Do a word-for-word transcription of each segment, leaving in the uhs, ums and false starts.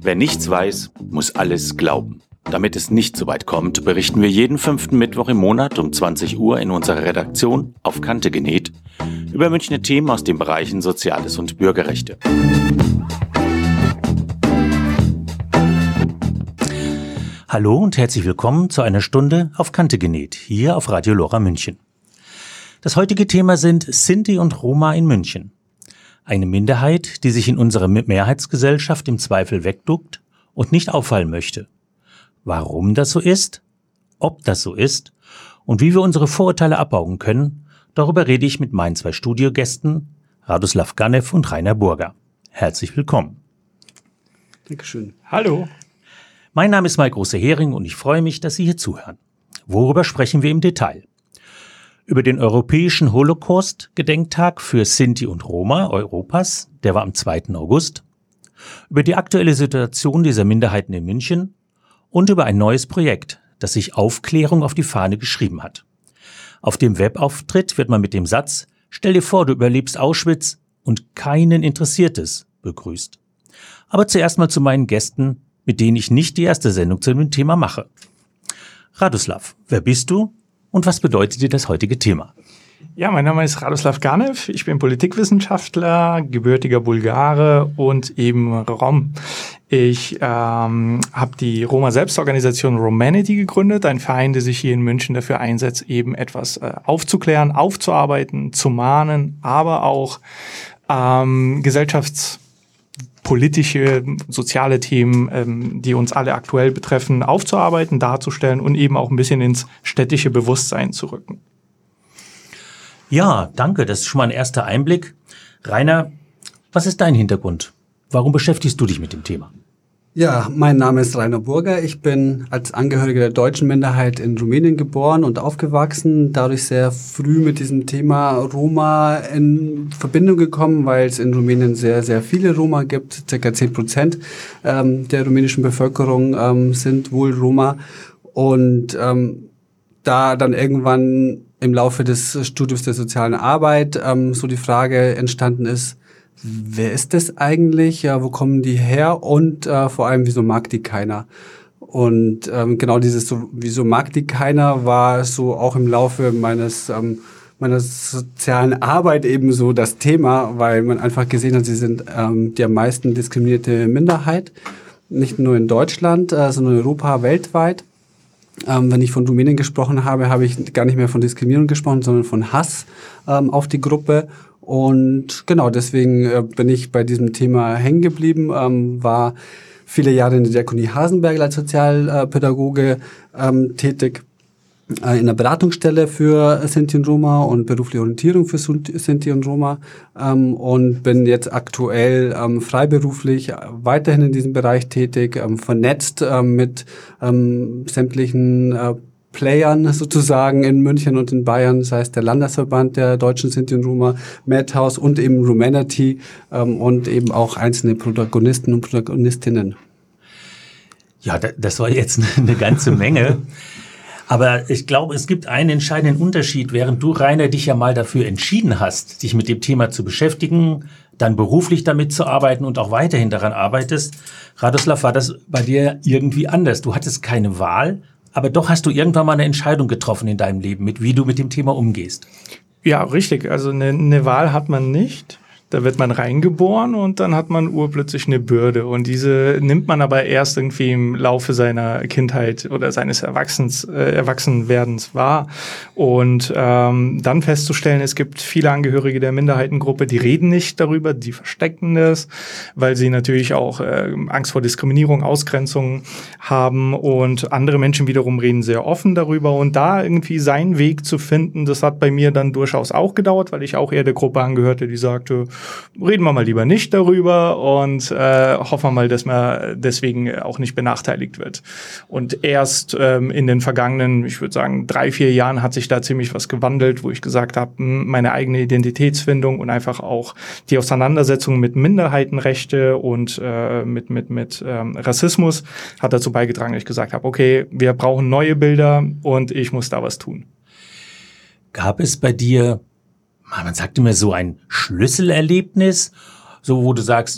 Wer nichts weiß, muss alles glauben. Damit es nicht so weit kommt, berichten wir jeden fünften Mittwoch im Monat um zwanzig Uhr in unserer Redaktion auf Kante genäht über Münchner Themen aus den Bereichen Soziales und Bürgerrechte. Hallo und herzlich willkommen zu einer Stunde auf Kante genäht, hier auf Radio Lora München. Das heutige Thema sind Sinti und Roma in München. Eine Minderheit, die sich in unserer Mehrheitsgesellschaft im Zweifel wegduckt und nicht auffallen möchte. Warum das so ist, ob das so ist und wie wir unsere Vorurteile abbauen können, darüber rede ich mit meinen zwei Studiogästen, Radoslav Ganev und Rainer Burger. Herzlich willkommen. Dankeschön. Hallo. Mein Name ist Mike Große-Hering und ich freue mich, dass Sie hier zuhören. Worüber sprechen wir im Detail? Über den Europäischen Holocaust-Gedenktag für Sinti und Roma Europas, der war am zweiten August, über die aktuelle Situation dieser Minderheiten in München und über ein neues Projekt, das sich Aufklärung auf die Fahne geschrieben hat. Auf dem Webauftritt wird man mit dem Satz „Stell dir vor, du überlebst Auschwitz" und keinen interessiert es begrüßt. Aber zuerst mal zu meinen Gästen, mit denen ich nicht die erste Sendung zu dem Thema mache. Radoslav, wer bist du und was bedeutet dir das heutige Thema? Ja, mein Name ist Radoslav Ganev, ich bin Politikwissenschaftler, gebürtiger Bulgare und eben Rom. Ich ähm, habe die Roma-Selbstorganisation Romanity gegründet, ein Verein, der sich hier in München dafür einsetzt, eben etwas äh, aufzuklären, aufzuarbeiten, zu mahnen, aber auch ähm, gesellschafts- politische, soziale Themen, ähm, die uns alle aktuell betreffen, aufzuarbeiten, darzustellen und eben auch ein bisschen ins städtische Bewusstsein zu rücken. Ja, danke. Das ist schon mal ein erster Einblick. Rainer, was ist dein Hintergrund? Warum beschäftigst du dich mit dem Thema? Ja, mein Name ist Rainer Burger. Ich bin als Angehöriger der deutschen Minderheit in Rumänien geboren und aufgewachsen, dadurch sehr früh mit diesem Thema Roma in Verbindung gekommen, weil es in Rumänien sehr, sehr viele Roma gibt. Circa zehn Prozent ähm, der rumänischen Bevölkerung ähm, sind wohl Roma. Und ähm, da dann irgendwann im Laufe des Studiums der sozialen Arbeit ähm, so die Frage entstanden ist, wer ist das eigentlich? Ja, wo kommen die her? Und äh, vor allem, wieso mag die keiner? Und ähm, genau dieses so, wieso mag die keiner, war so auch im Laufe meines ähm, meiner sozialen Arbeit eben so das Thema, weil man einfach gesehen hat, sie sind ähm, die am meisten diskriminierte Minderheit, nicht nur in Deutschland, äh, sondern in Europa, weltweit. Ähm, wenn ich von Rumänien gesprochen habe, habe ich gar nicht mehr von Diskriminierung gesprochen, sondern von Hass ähm, auf die Gruppe. Und genau, deswegen äh, bin ich bei diesem Thema hängen geblieben, ähm, war viele Jahre in der Diakonie Hasenberg als Sozialpädagoge ähm, tätig, äh, in der Beratungsstelle für Sinti und Roma und berufliche Orientierung für Sinti und Roma ähm, und bin jetzt aktuell ähm, freiberuflich weiterhin in diesem Bereich tätig, ähm, vernetzt ähm, mit ähm, sämtlichen äh, Playern sozusagen in München und in Bayern, das heißt der Landesverband der deutschen Sinti und Roma, Madhouse und eben Romanity ähm, und eben auch einzelne Protagonisten und Protagonistinnen. Ja, das war jetzt eine ganze Menge. Aber ich glaube, es gibt einen entscheidenden Unterschied, während du, Rainer, dich ja mal dafür entschieden hast, dich mit dem Thema zu beschäftigen, dann beruflich damit zu arbeiten und auch weiterhin daran arbeitest. Radoslav, war das bei dir irgendwie anders? Du hattest keine Wahl, aber doch hast du irgendwann mal eine Entscheidung getroffen in deinem Leben, mit wie du mit dem Thema umgehst. Ja, richtig. Also eine, eine Wahl hat man nicht. Da wird man reingeboren und dann hat man urplötzlich eine Bürde. Und diese nimmt man aber erst irgendwie im Laufe seiner Kindheit oder seines Erwachsens, äh, Erwachsenwerdens wahr. Und ähm, dann festzustellen, es gibt viele Angehörige der Minderheitengruppe, die reden nicht darüber, die verstecken das, weil sie natürlich auch äh, Angst vor Diskriminierung, Ausgrenzung haben. Und andere Menschen wiederum reden sehr offen darüber. Und da irgendwie seinen Weg zu finden, das hat bei mir dann durchaus auch gedauert, weil ich auch eher der Gruppe angehörte, die sagte, reden wir mal lieber nicht darüber und äh, hoffen wir mal, dass man deswegen auch nicht benachteiligt wird. Und erst ähm, in den vergangenen, ich würde sagen, drei, vier Jahren hat sich da ziemlich was gewandelt, wo ich gesagt habe, meine eigene Identitätsfindung und einfach auch die Auseinandersetzung mit Minderheitenrechte und äh, mit mit mit ähm, Rassismus hat dazu beigetragen, dass ich gesagt habe, okay, wir brauchen neue Bilder und ich muss da was tun. Gab es bei dir, man sagt immer so ein Schlüsselerlebnis, so wo du sagst,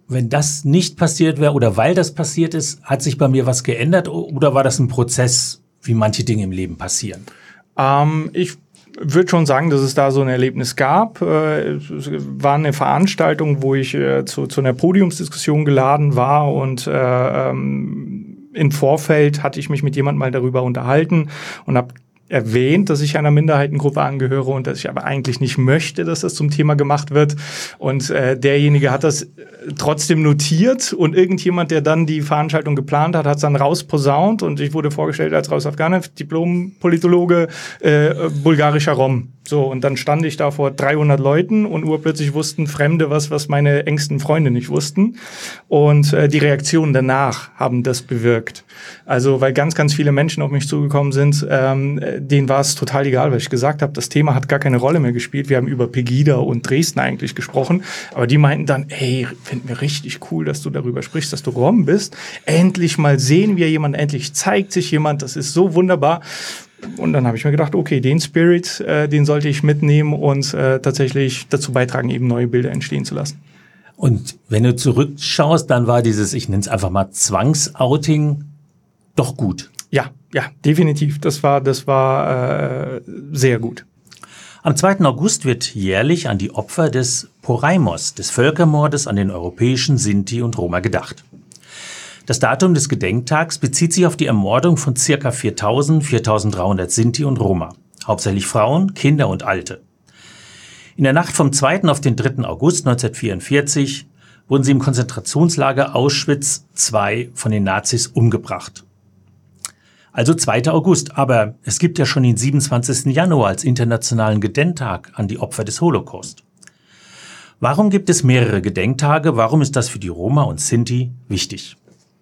wenn das nicht passiert wäre oder weil das passiert ist, hat sich bei mir was geändert oder war das ein Prozess, wie manche Dinge im Leben passieren? Ähm, ich würde schon sagen, dass es da so ein Erlebnis gab. Äh, es war eine Veranstaltung, wo ich äh, zu, zu einer Podiumsdiskussion geladen war und äh, ähm, im Vorfeld hatte ich mich mit jemandem mal darüber unterhalten und habe erwähnt, dass ich einer Minderheitengruppe angehöre und dass ich aber eigentlich nicht möchte, dass das zum Thema gemacht wird. Und äh, derjenige hat das trotzdem notiert und irgendjemand, der dann die Veranstaltung geplant hat, hat es dann rausposaunt und ich wurde vorgestellt als Raus Afghanev, Diplom-Politologe, äh, bulgarischer Rom. So, und dann stand ich da vor dreihundert Leuten und urplötzlich wussten Fremde was, was meine engsten Freunde nicht wussten. Und äh, die Reaktionen danach haben das bewirkt. Also, weil ganz, ganz viele Menschen auf mich zugekommen sind, ähm, denen war es total egal, was ich gesagt habe. Das Thema hat gar keine Rolle mehr gespielt. Wir haben über Pegida und Dresden eigentlich gesprochen. Aber die meinten dann, ey, finden wir richtig cool, dass du darüber sprichst, dass du Rom bist. Endlich mal sehen wir jemanden, endlich zeigt sich jemand. Das ist so wunderbar. Und dann habe ich mir gedacht, okay, den Spirit, äh, den sollte ich mitnehmen und äh, tatsächlich dazu beitragen, eben neue Bilder entstehen zu lassen. Und wenn du zurückschaust, dann war dieses, ich nenne es einfach mal Zwangsouting, doch gut. Ja, ja, definitiv. Das war, das war äh, sehr gut. Am zweiten August wird jährlich an die Opfer des Poraimos, des Völkermordes an den europäischen Sinti und Roma gedacht. Das Datum des Gedenktags bezieht sich auf die Ermordung von ca. viertausend, viertausenddreihundert Sinti und Roma, hauptsächlich Frauen, Kinder und Alte. In der Nacht vom zweiten auf den dritten August neunzehnhundertvierundvierzig wurden sie im Konzentrationslager Auschwitz zwei von den Nazis umgebracht. Also zweiter August, aber es gibt ja schon den siebenundzwanzigsten Januar als internationalen Gedenktag an die Opfer des Holocaust. Warum gibt es mehrere Gedenktage? Warum ist das für die Roma und Sinti wichtig?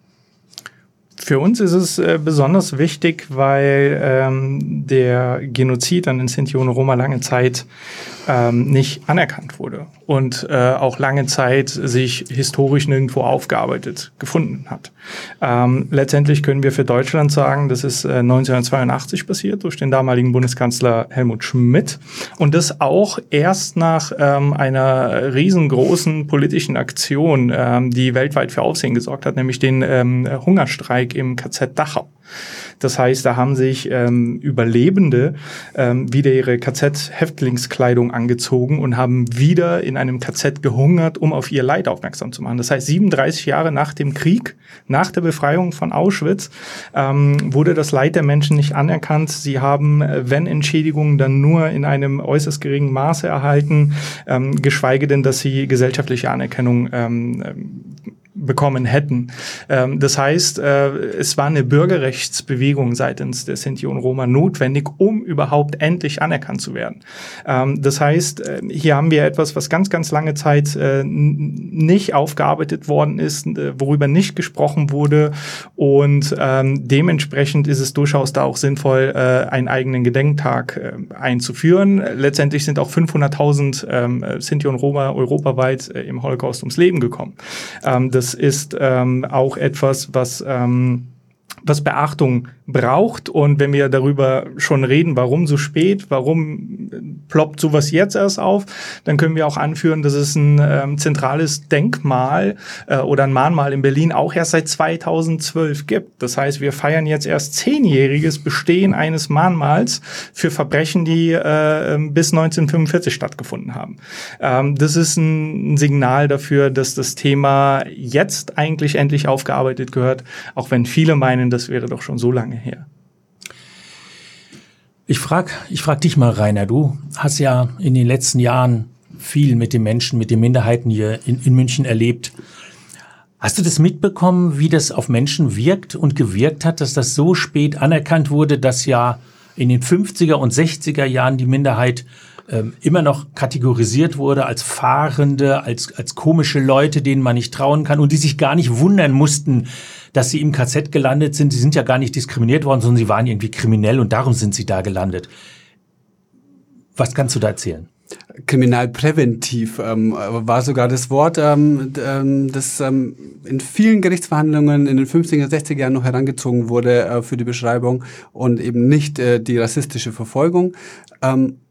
Für uns ist es äh, besonders wichtig, weil ähm, der Genozid an den Sinti und Roma lange Zeit ähm, nicht anerkannt wurde und äh, auch lange Zeit sich historisch nirgendwo aufgearbeitet gefunden hat. Ähm, letztendlich können wir für Deutschland sagen, das ist äh, neunzehnhundertzweiundachtzig passiert durch den damaligen Bundeskanzler Helmut Schmidt und das auch erst nach ähm, einer riesengroßen politischen Aktion, ähm, die weltweit für Aufsehen gesorgt hat, nämlich den ähm, Hungerstreik im K Z Dachau. Das heißt, da haben sich ähm, Überlebende ähm, wieder ihre K Z-Häftlingskleidung angezogen und haben wieder in einem K Z gehungert, um auf ihr Leid aufmerksam zu machen. Das heißt, siebenunddreißig Jahre nach dem Krieg, nach der Befreiung von Auschwitz, ähm, wurde das Leid der Menschen nicht anerkannt. Sie haben, wenn Entschädigungen, dann nur in einem äußerst geringen Maße erhalten, ähm, geschweige denn, dass sie gesellschaftliche Anerkennung ähm, bekommen hätten. Ähm, das heißt, äh, es war eine Bürgerrechtsbewegung seitens der Sinti und Roma notwendig, um überhaupt endlich anerkannt zu werden. Ähm, das heißt, äh, hier haben wir etwas, was ganz, ganz lange Zeit äh, nicht aufgearbeitet worden ist, äh, worüber nicht gesprochen wurde und ähm, dementsprechend ist es durchaus da auch sinnvoll, äh, einen eigenen Gedenktag äh, einzuführen. Letztendlich sind auch fünfhunderttausend ähm, Sinti und Roma europaweit äh, im Holocaust ums Leben gekommen. Ähm, das ist ähm, auch etwas, was, ähm, was Beachtung braucht. Und wenn wir darüber schon reden, warum so spät, warum ploppt sowas jetzt erst auf, dann können wir auch anführen, dass es ein ähm, zentrales Denkmal äh, oder ein Mahnmal in Berlin auch erst seit zweitausendzwölf gibt. Das heißt, wir feiern jetzt erst zehnjähriges Bestehen eines Mahnmals für Verbrechen, die äh, bis neunzehnhundertfünfundvierzig stattgefunden haben. Ähm, das ist ein, ein Signal dafür, dass das Thema jetzt eigentlich endlich aufgearbeitet gehört, auch wenn viele meinen, das wäre doch schon so lange her. Ich frage ich frag dich mal, Rainer, du hast ja in den letzten Jahren viel mit den Menschen, mit den Minderheiten hier in, in München erlebt. Hast du das mitbekommen, wie das auf Menschen wirkt und gewirkt hat, dass das so spät anerkannt wurde, dass ja in den fünfziger und sechziger Jahren die Minderheit ähm, immer noch kategorisiert wurde als Fahrende, als, als komische Leute, denen man nicht trauen kann und die sich gar nicht wundern mussten, dass sie im K Z gelandet sind. Sie sind ja gar nicht diskriminiert worden, sondern sie waren irgendwie kriminell und darum sind sie da gelandet. Was kannst du da erzählen? Kriminalpräventiv ähm, war sogar das Wort, ähm, das ähm, in vielen Gerichtsverhandlungen in den fünfziger, sechziger Jahren noch herangezogen wurde äh, für die Beschreibung und eben nicht äh, die rassistische Verfolgung. Ähm,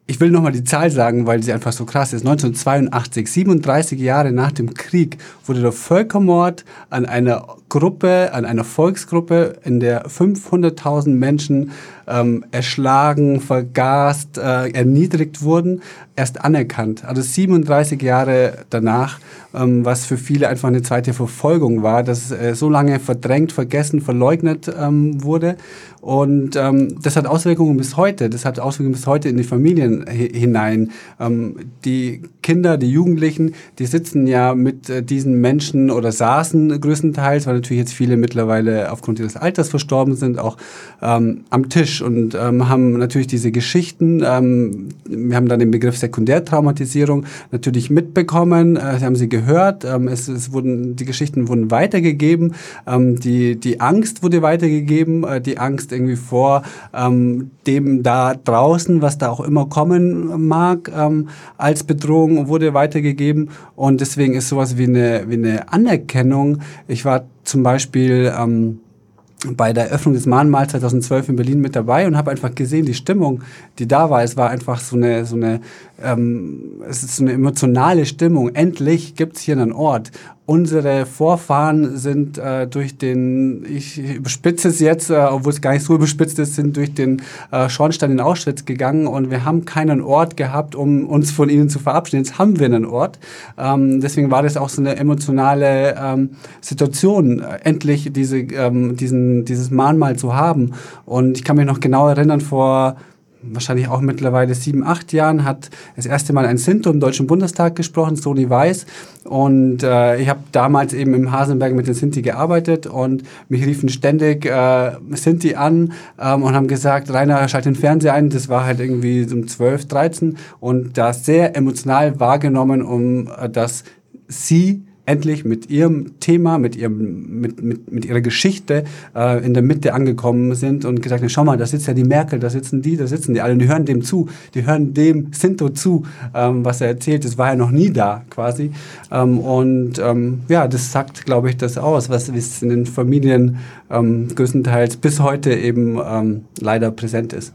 Ich will nochmal die Zahl sagen, weil sie einfach so krass ist. neunzehnhundertzweiundachtzig, siebenunddreißig Jahre nach dem Krieg, wurde der Völkermord an einer Gruppe, an einer Volksgruppe, in der fünfhunderttausend Menschen ähm, erschlagen, vergast, äh, erniedrigt wurden, erst anerkannt. Also siebenunddreißig Jahre danach, ähm, was für viele einfach eine zweite Verfolgung war, dass äh, so lange verdrängt, vergessen, verleugnet ähm, wurde. Und ähm, das hat Auswirkungen bis heute. Das hat Auswirkungen bis heute in die Familien hi- hinein. Ähm, die Kinder, die Jugendlichen, die sitzen ja mit äh, diesen Menschen oder saßen größtenteils, weil natürlich jetzt viele mittlerweile aufgrund ihres Alters verstorben sind, auch ähm, am Tisch und ähm, haben natürlich diese Geschichten. Ähm, wir haben dann den Begriff Sekundärtraumatisierung natürlich mitbekommen. Äh, haben sie gehört. Ähm, es, es wurden, die Geschichten wurden weitergegeben. Ähm, die, die Angst wurde weitergegeben. Äh, die Angst irgendwie vor ähm, dem da draußen, was da auch immer kommen mag, ähm, als Bedrohung wurde weitergegeben. Und deswegen ist sowas wie eine, wie eine Anerkennung. Ich war zum Beispiel ähm, bei der Eröffnung des Mahnmals zweitausendzwölf in Berlin mit dabei und habe einfach gesehen, die Stimmung, die da war, es war einfach so eine, so eine, ähm, es ist so eine emotionale Stimmung. Endlich gibt's hier einen Ort. Unsere Vorfahren sind äh, durch den, ich überspitze es jetzt, äh, obwohl es gar nicht so überspitzt ist, sind durch den äh, Schornstein in Auschwitz gegangen und wir haben keinen Ort gehabt, um uns von ihnen zu verabschieden. Jetzt haben wir einen Ort. Ähm, deswegen war das auch so eine emotionale ähm, Situation, äh, endlich diese, ähm, diesen, dieses Mahnmal zu haben. Und ich kann mich noch genau erinnern, vor wahrscheinlich auch mittlerweile sieben, acht Jahren hat das erste Mal ein Sinto im Deutschen Bundestag gesprochen, Soni Weiß. Und äh, ich habe damals eben im Hasenberg mit den Sinti gearbeitet und mich riefen ständig äh, Sinti an ähm, und haben gesagt, Rainer, schalt den Fernseher ein. Das war halt irgendwie um zwölf, dreizehn und da sehr emotional wahrgenommen, um äh, dass sie endlich mit ihrem Thema, mit ihrem, mit, mit, mit ihrer Geschichte äh, in der Mitte angekommen sind und gesagt haben, schau mal, da sitzt ja die Merkel, da sitzen die, da sitzen die alle und die hören dem zu, die hören dem Sinto zu, ähm, was er erzählt, das war ja noch nie da quasi. Ähm, und ähm, ja, das sagt, glaube ich, das aus, was was in den Familien ähm, größtenteils bis heute eben ähm, leider präsent ist.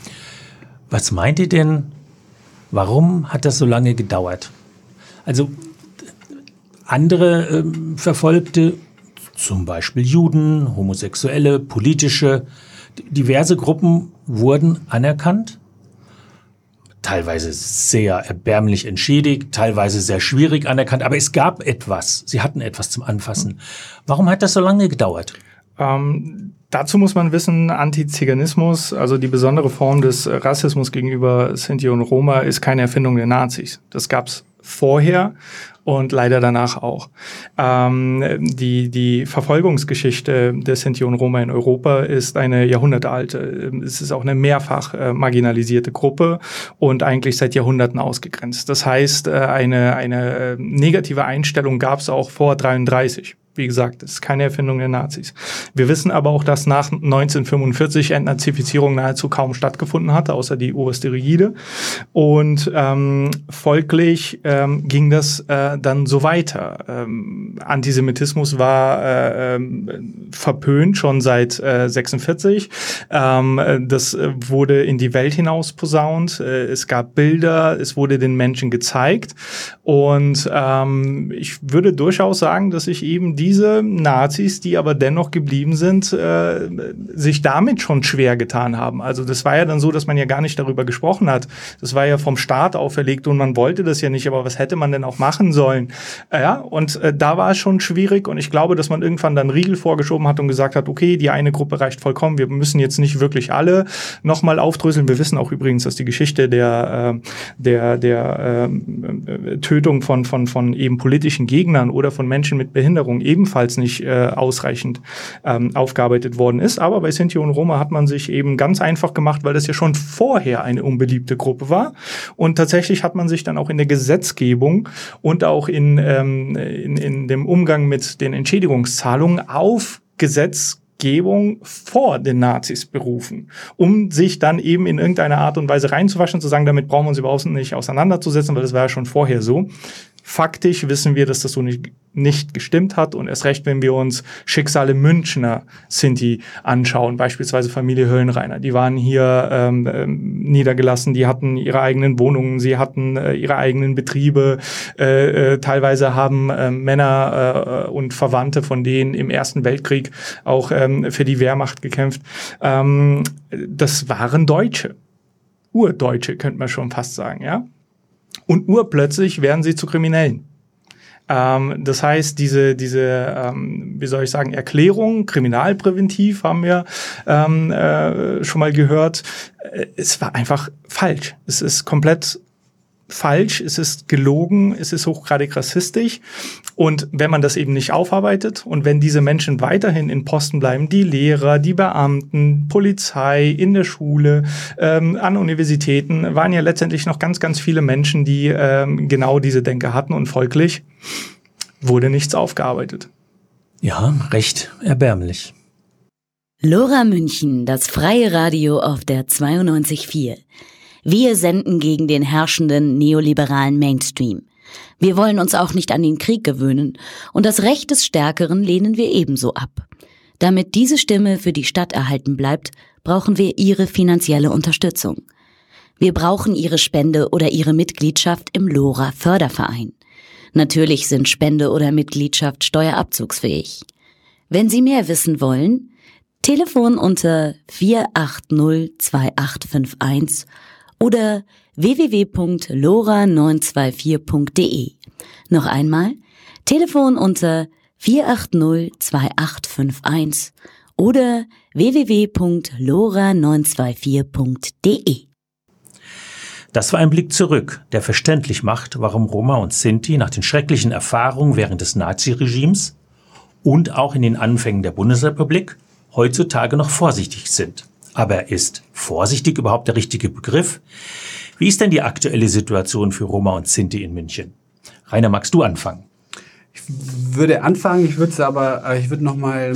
Was meint ihr denn, warum hat das so lange gedauert? Also andere ähm, Verfolgte, zum Beispiel Juden, Homosexuelle, politische, diverse Gruppen wurden anerkannt, teilweise sehr erbärmlich entschädigt, teilweise sehr schwierig anerkannt, aber es gab etwas, sie hatten etwas zum Anfassen. Warum hat das so lange gedauert? Ähm, dazu muss man wissen, Antiziganismus, also die besondere Form des Rassismus gegenüber Sinti und Roma, ist keine Erfindung der Nazis. Das gab's vorher und leider danach auch. Ähm, die, die Verfolgungsgeschichte der Sinti und Roma in Europa ist eine jahrhundertealte. Es ist auch eine mehrfach äh, marginalisierte Gruppe und eigentlich seit Jahrhunderten ausgegrenzt. Das heißt, äh, eine, eine äh, negative Einstellung gab es auch vor dreiunddreißig. Wie gesagt, das ist keine Erfindung der Nazis. Wir wissen aber auch, dass nach neunzehnhundertfünfundvierzig Entnazifizierung nahezu kaum stattgefunden hatte, außer die oberste Rigide. Und ähm, folglich ähm, ging das äh, dann so weiter. Ähm, Antisemitismus war äh, äh, verpönt schon seit äh, sechsundvierzig. Ähm, das wurde in die Welt hinaus posaunt. Äh, es gab Bilder, es wurde den Menschen gezeigt. Und ähm, ich würde durchaus sagen, dass ich eben diese Nazis, die aber dennoch geblieben sind, äh, sich damit schon schwer getan haben. Also das war ja dann so, dass man ja gar nicht darüber gesprochen hat. Das war ja vom Staat auferlegt und man wollte das ja nicht, aber was hätte man denn auch machen sollen? Äh, ja, und äh, da war es schon schwierig und ich glaube, dass man irgendwann dann Riegel vorgeschoben hat und gesagt hat, okay, die eine Gruppe reicht vollkommen, wir müssen jetzt nicht wirklich alle nochmal aufdröseln. Wir wissen auch übrigens, dass die Geschichte der, äh, der, der äh, Tötung von, von, von eben politischen Gegnern oder von Menschen mit Behinderung ebenfalls nicht äh, ausreichend ähm, aufgearbeitet worden ist. Aber bei Sinti und Roma hat man sich eben ganz einfach gemacht, weil das ja schon vorher eine unbeliebte Gruppe war. Und tatsächlich hat man sich dann auch in der Gesetzgebung und auch in, ähm, in, in dem Umgang mit den Entschädigungszahlungen auf Gesetzgebung vor den Nazis berufen, um sich dann eben in irgendeiner Art und Weise reinzuwaschen, zu sagen, damit brauchen wir uns überhaupt nicht auseinanderzusetzen, weil das war ja schon vorher so. faktisch wissen wir, dass das so nicht, nicht gestimmt hat und erst recht, wenn wir uns Schicksale Münchner Sinti anschauen, beispielsweise Familie Höllenreiner. Die waren hier ähm, ähm, niedergelassen, die hatten ihre eigenen Wohnungen, sie hatten äh, ihre eigenen Betriebe. Äh, äh, teilweise haben äh, Männer äh, und Verwandte von denen im Ersten Weltkrieg auch ähm, für die Wehrmacht gekämpft. Ähm, das waren Deutsche. Urdeutsche, könnte man schon fast sagen, ja. Und urplötzlich werden sie zu Kriminellen. Ähm, das heißt, diese, diese, ähm, wie soll ich sagen, Erklärung, kriminalpräventiv haben wir ähm, äh, schon mal gehört. Es war einfach falsch. Es ist komplett falsch, es ist gelogen, es ist hochgradig rassistisch. Und wenn man das eben nicht aufarbeitet und wenn diese Menschen weiterhin in Posten bleiben, die Lehrer, die Beamten, Polizei, in der Schule, ähm, an Universitäten, waren ja letztendlich noch ganz, ganz viele Menschen, die ähm, genau diese Denke hatten und folglich wurde nichts aufgearbeitet. Ja, recht erbärmlich. Lora München, das freie Radio auf der zweiundneunzig Komma vier. Wir senden gegen den herrschenden neoliberalen Mainstream. Wir wollen uns auch nicht an den Krieg gewöhnen und das Recht des Stärkeren lehnen wir ebenso ab. Damit diese Stimme für die Stadt erhalten bleibt, brauchen wir Ihre finanzielle Unterstützung. Wir brauchen Ihre Spende oder Ihre Mitgliedschaft im Lora Förderverein. Natürlich sind Spende oder Mitgliedschaft steuerabzugsfähig. Wenn Sie mehr wissen wollen, Telefon unter vier acht null zwei acht fünf eins oder w w w punkt lora neun zwei vier punkt d e. Noch einmal, Telefon unter vier acht null zwei acht fünf eins oder w w w punkt lora neun zwei vier punkt d e. Das war ein Blick zurück, der verständlich macht, warum Roma und Sinti nach den schrecklichen Erfahrungen während des Naziregimes und auch in den Anfängen der Bundesrepublik heutzutage noch vorsichtig sind. Aber ist vorsichtig überhaupt der richtige Begriff? Wie ist denn die aktuelle Situation für Roma und Sinti in München? Rainer, magst du anfangen? Ich würde anfangen, ich würde es aber, ich würde noch mal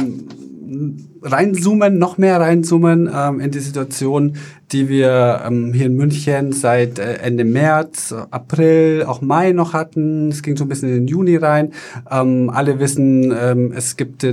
reinzoomen, noch mehr reinzoomen ähm, in die Situation, die wir ähm, hier in München seit äh, Ende März, April, auch Mai noch hatten. Es ging so ein bisschen in den Juni rein. Ähm, alle wissen, ähm, es gibt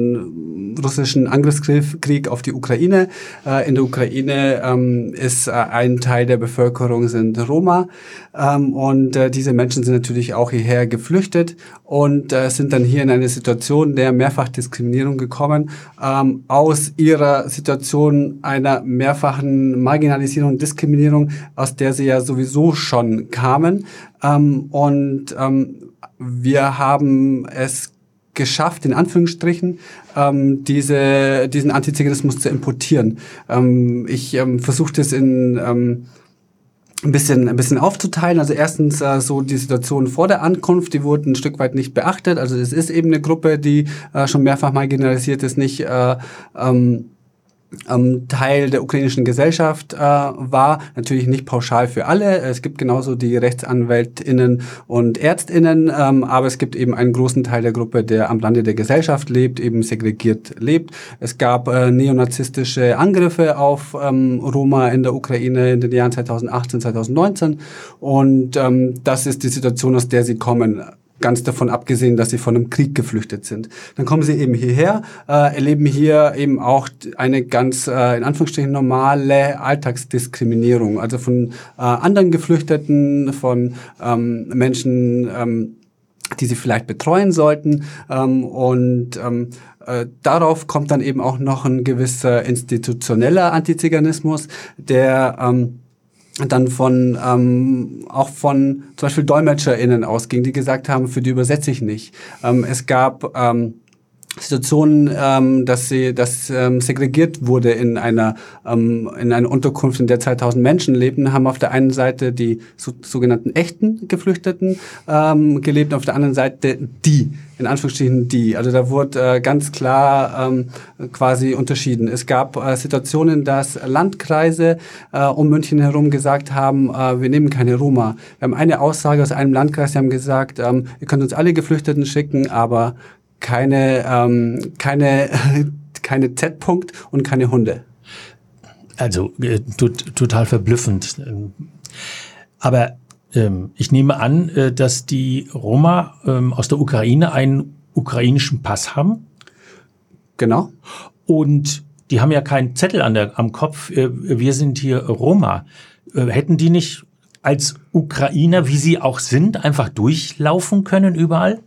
den russischen Angriffskrieg auf die Ukraine. Äh, in der Ukraine ähm, ist äh, ein Teil der Bevölkerung sind Roma ähm, und äh, diese Menschen sind natürlich auch hierher geflüchtet und äh, sind dann hier in eine Situation der Mehrfachdiskriminierung gekommen, ähm, aus ihrer Situation einer mehrfachen Marginalisierung und Diskriminierung, aus der sie ja sowieso schon kamen. Ähm, und ähm, wir haben es geschafft, in Anführungsstrichen, ähm, diese, diesen Antiziganismus zu importieren. Ähm, ich ähm, versuche das in ähm, ein bisschen, ein bisschen aufzuteilen. Also erstens äh, so die Situation vor der Ankunft, die wurde ein Stück weit nicht beachtet. Also es ist eben eine Gruppe, die äh, schon mehrfach marginalisiert ist, nicht äh, ähm, Ähm, Teil der ukrainischen Gesellschaft äh, war, natürlich nicht pauschal für alle. Es gibt genauso die RechtsanwältInnen und ÄrztInnen, ähm, aber es gibt eben einen großen Teil der Gruppe, der am Rande der Gesellschaft lebt, eben segregiert lebt. Es gab äh, neonazistische Angriffe auf ähm, Roma in der Ukraine in den Jahren zweitausendachtzehn, zweitausendneunzehn und ähm, das ist die Situation, aus der sie kommen. Ganz davon abgesehen, dass sie von einem Krieg geflüchtet sind. Dann kommen sie eben hierher, äh, erleben hier eben auch eine ganz, äh, in Anführungsstrichen, normale Alltagsdiskriminierung. Also von äh, anderen Geflüchteten, von ähm, Menschen, ähm, die sie vielleicht betreuen sollten. Ähm, und ähm, äh, darauf kommt dann eben auch noch ein gewisser institutioneller Antiziganismus, der ähm, dann von ähm, auch von zum Beispiel DolmetscherInnen ausging, die gesagt haben, für die übersetze ich nicht. Ähm, es gab ähm, Situationen, ähm, dass sie, dass ähm, segregiert wurde in einer ähm, in einer Unterkunft, in der zweitausend Menschen lebten, haben auf der einen Seite die so, sogenannten echten Geflüchteten ähm, gelebt, auf der anderen Seite die, in Anführungsstrichen die. Also da wurde äh, ganz klar ähm, quasi unterschieden. Es gab äh, Situationen, dass Landkreise äh, um München herum gesagt haben, äh, wir nehmen keine Roma. Wir haben eine Aussage aus einem Landkreis, die haben gesagt, ähm, ihr könnt uns alle Geflüchteten schicken, aber keine ähm, keine keine Z-Punkt und keine Hunde. Also äh, tut, total verblüffend. Aber Ähm, ich nehme an, äh, dass die Roma ähm, aus der Ukraine einen ukrainischen Pass haben. Genau. Und die haben ja keinen Zettel an der, am Kopf, äh, wir sind hier Roma. Äh, hätten die nicht als Ukrainer, wie sie auch sind, einfach durchlaufen können überall?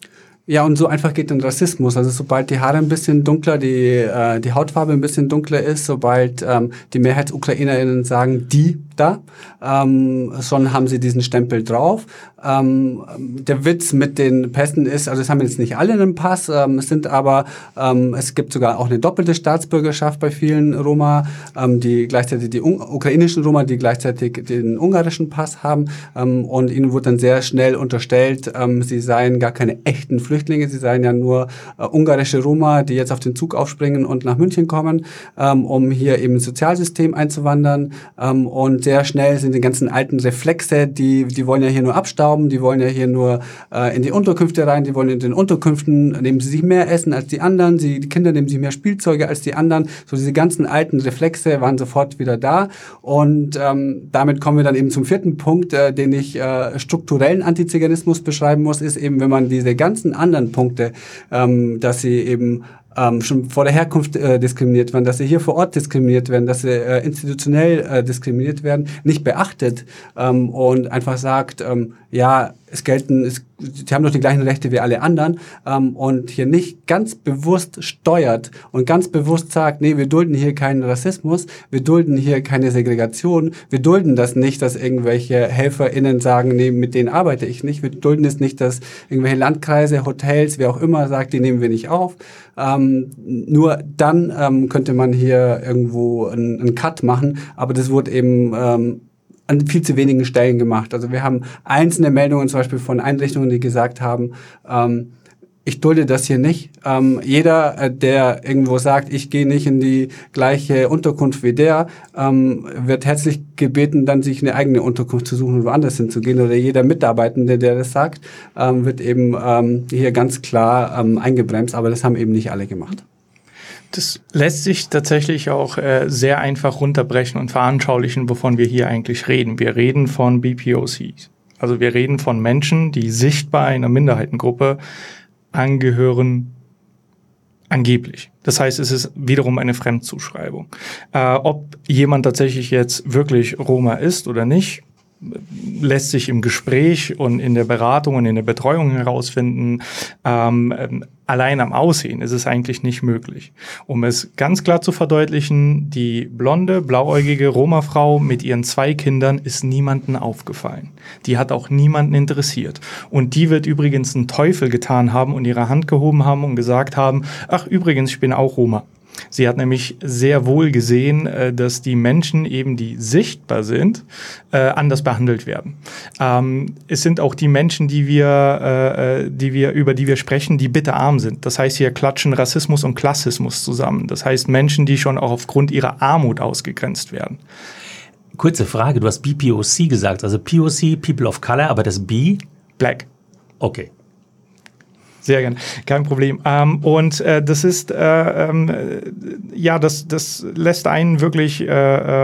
Ja, und so einfach geht dann Rassismus. Also sobald die Haare ein bisschen dunkler, die, äh, die Hautfarbe ein bisschen dunkler ist, sobald ähm, die MehrheitsukrainerInnen sagen, die da, ähm, schon haben sie diesen Stempel drauf. Ähm, der Witz mit den Pässen ist, also es haben jetzt nicht alle einen Pass, ähm, es sind aber, ähm, es gibt sogar auch eine doppelte Staatsbürgerschaft bei vielen Roma, ähm, die gleichzeitig die un- ukrainischen Roma, die gleichzeitig den ungarischen Pass haben, ähm, und ihnen wurde dann sehr schnell unterstellt, ähm, sie seien gar keine echten Flüchtlinge, sie seien ja nur äh, ungarische Roma, die jetzt auf den Zug aufspringen und nach München kommen, ähm, um hier eben ins Sozialsystem einzuwandern, ähm, und sehr schnell sind die ganzen alten Reflexe, die, die wollen ja hier nur abstauben, die wollen ja hier nur äh, in die Unterkünfte rein, die wollen in den Unterkünften, nehmen sie sich mehr Essen als die anderen, sie, die Kinder nehmen sich mehr Spielzeuge als die anderen, so diese ganzen alten Reflexe waren sofort wieder da, und ähm, damit kommen wir dann eben zum vierten Punkt, äh, den ich äh, strukturellen Antiziganismus beschreiben muss, ist eben, wenn man diese ganzen anderen Punkte, ähm, dass sie eben Ähm, schon vor der Herkunft äh, diskriminiert werden, dass sie hier vor Ort diskriminiert werden, dass sie äh, institutionell äh, diskriminiert werden, nicht beachtet ähm, und einfach sagt, ähm, ja, es gelten, es, sie haben doch die gleichen Rechte wie alle anderen, ähm, und hier nicht ganz bewusst steuert und ganz bewusst sagt, nee, wir dulden hier keinen Rassismus, wir dulden hier keine Segregation, wir dulden das nicht, dass irgendwelche HelferInnen sagen, nee, mit denen arbeite ich nicht, wir dulden es nicht, dass irgendwelche Landkreise, Hotels, wer auch immer sagt, die nehmen wir nicht auf. Ähm, nur dann ähm, könnte man hier irgendwo einen, einen Cut machen, aber das wurde eben ähm, an viel zu wenigen Stellen gemacht. Also wir haben einzelne Meldungen zum Beispiel von Einrichtungen, die gesagt haben, ähm, ich dulde das hier nicht. Ähm, jeder, äh, der irgendwo sagt, ich gehe nicht in die gleiche Unterkunft wie der, ähm, wird herzlich gebeten, dann sich eine eigene Unterkunft zu suchen und woanders hinzugehen. Oder jeder Mitarbeitende, der das sagt, ähm, wird eben ähm, hier ganz klar ähm, eingebremst. Aber das haben eben nicht alle gemacht. Das lässt sich tatsächlich auch äh, sehr einfach runterbrechen und veranschaulichen, wovon wir hier eigentlich reden. Wir reden von B P O Cs. Also wir reden von Menschen, die sichtbar einer Minderheitengruppe angehören, angeblich. Das heißt, es ist wiederum eine Fremdzuschreibung. Äh, ob jemand tatsächlich jetzt wirklich Roma ist oder nicht, lässt sich im Gespräch und in der Beratung und in der Betreuung herausfinden. Ähm, ähm, allein am Aussehen ist es eigentlich nicht möglich. Um es ganz klar zu verdeutlichen, die blonde, blauäugige Roma-Frau mit ihren zwei Kindern ist niemandem aufgefallen. Die hat auch niemanden interessiert. Und die wird übrigens einen Teufel getan haben und ihre Hand gehoben haben und gesagt haben, ach übrigens, ich bin auch Roma. Sie hat nämlich sehr wohl gesehen, dass die Menschen eben, die sichtbar sind, anders behandelt werden. Es sind auch die Menschen, die wir, die wir, über die wir sprechen, die bitterarm sind. Das heißt, hier klatschen Rassismus und Klassismus zusammen. Das heißt, Menschen, die schon auch aufgrund ihrer Armut ausgegrenzt werden. Kurze Frage, du hast B P O C gesagt, also P O C, People of Color, aber das B? Black. Okay. Sehr gern, kein Problem. Ähm, und äh, das ist, äh, ähm, ja, das, das lässt einen wirklich äh,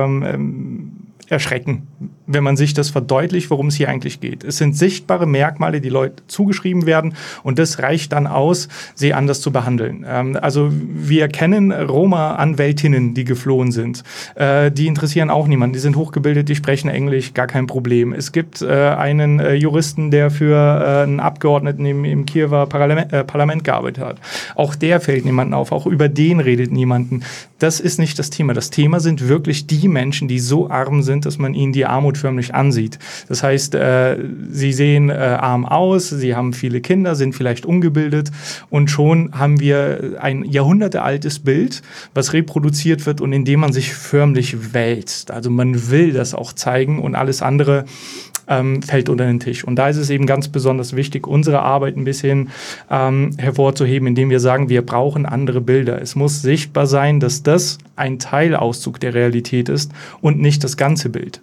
ähm, erschrecken, wenn man sich das verdeutlicht, worum es hier eigentlich geht. Es sind sichtbare Merkmale, die Leute zugeschrieben werden, und das reicht dann aus, sie anders zu behandeln. Ähm, also wir kennen Roma-Anwältinnen, die geflohen sind. Äh, die interessieren auch niemanden. Die sind hochgebildet, die sprechen Englisch, gar kein Problem. Es gibt äh, einen äh, Juristen, der für äh, einen Abgeordneten im, im Kiewer Parlament, äh, Parlament gearbeitet hat. Auch der fällt niemanden auf. Auch über den redet niemanden. Das ist nicht das Thema. Das Thema sind wirklich die Menschen, die so arm sind, dass man ihnen die Armut förmlich ansieht. Das heißt, äh, sie sehen äh, arm aus, sie haben viele Kinder, sind vielleicht ungebildet, und schon haben wir ein jahrhundertealtes Bild, was reproduziert wird und in dem man sich förmlich wälzt. Also man will das auch zeigen, und alles andere ähm, fällt unter den Tisch. Und da ist es eben ganz besonders wichtig, unsere Arbeit ein bisschen ähm, hervorzuheben, indem wir sagen, wir brauchen andere Bilder. Es muss sichtbar sein, dass das ein Teilauszug der Realität ist und nicht das ganze Bild.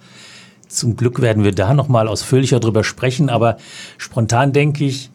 Zum Glück werden wir da noch mal ausführlicher drüber sprechen, aber spontan denke ich,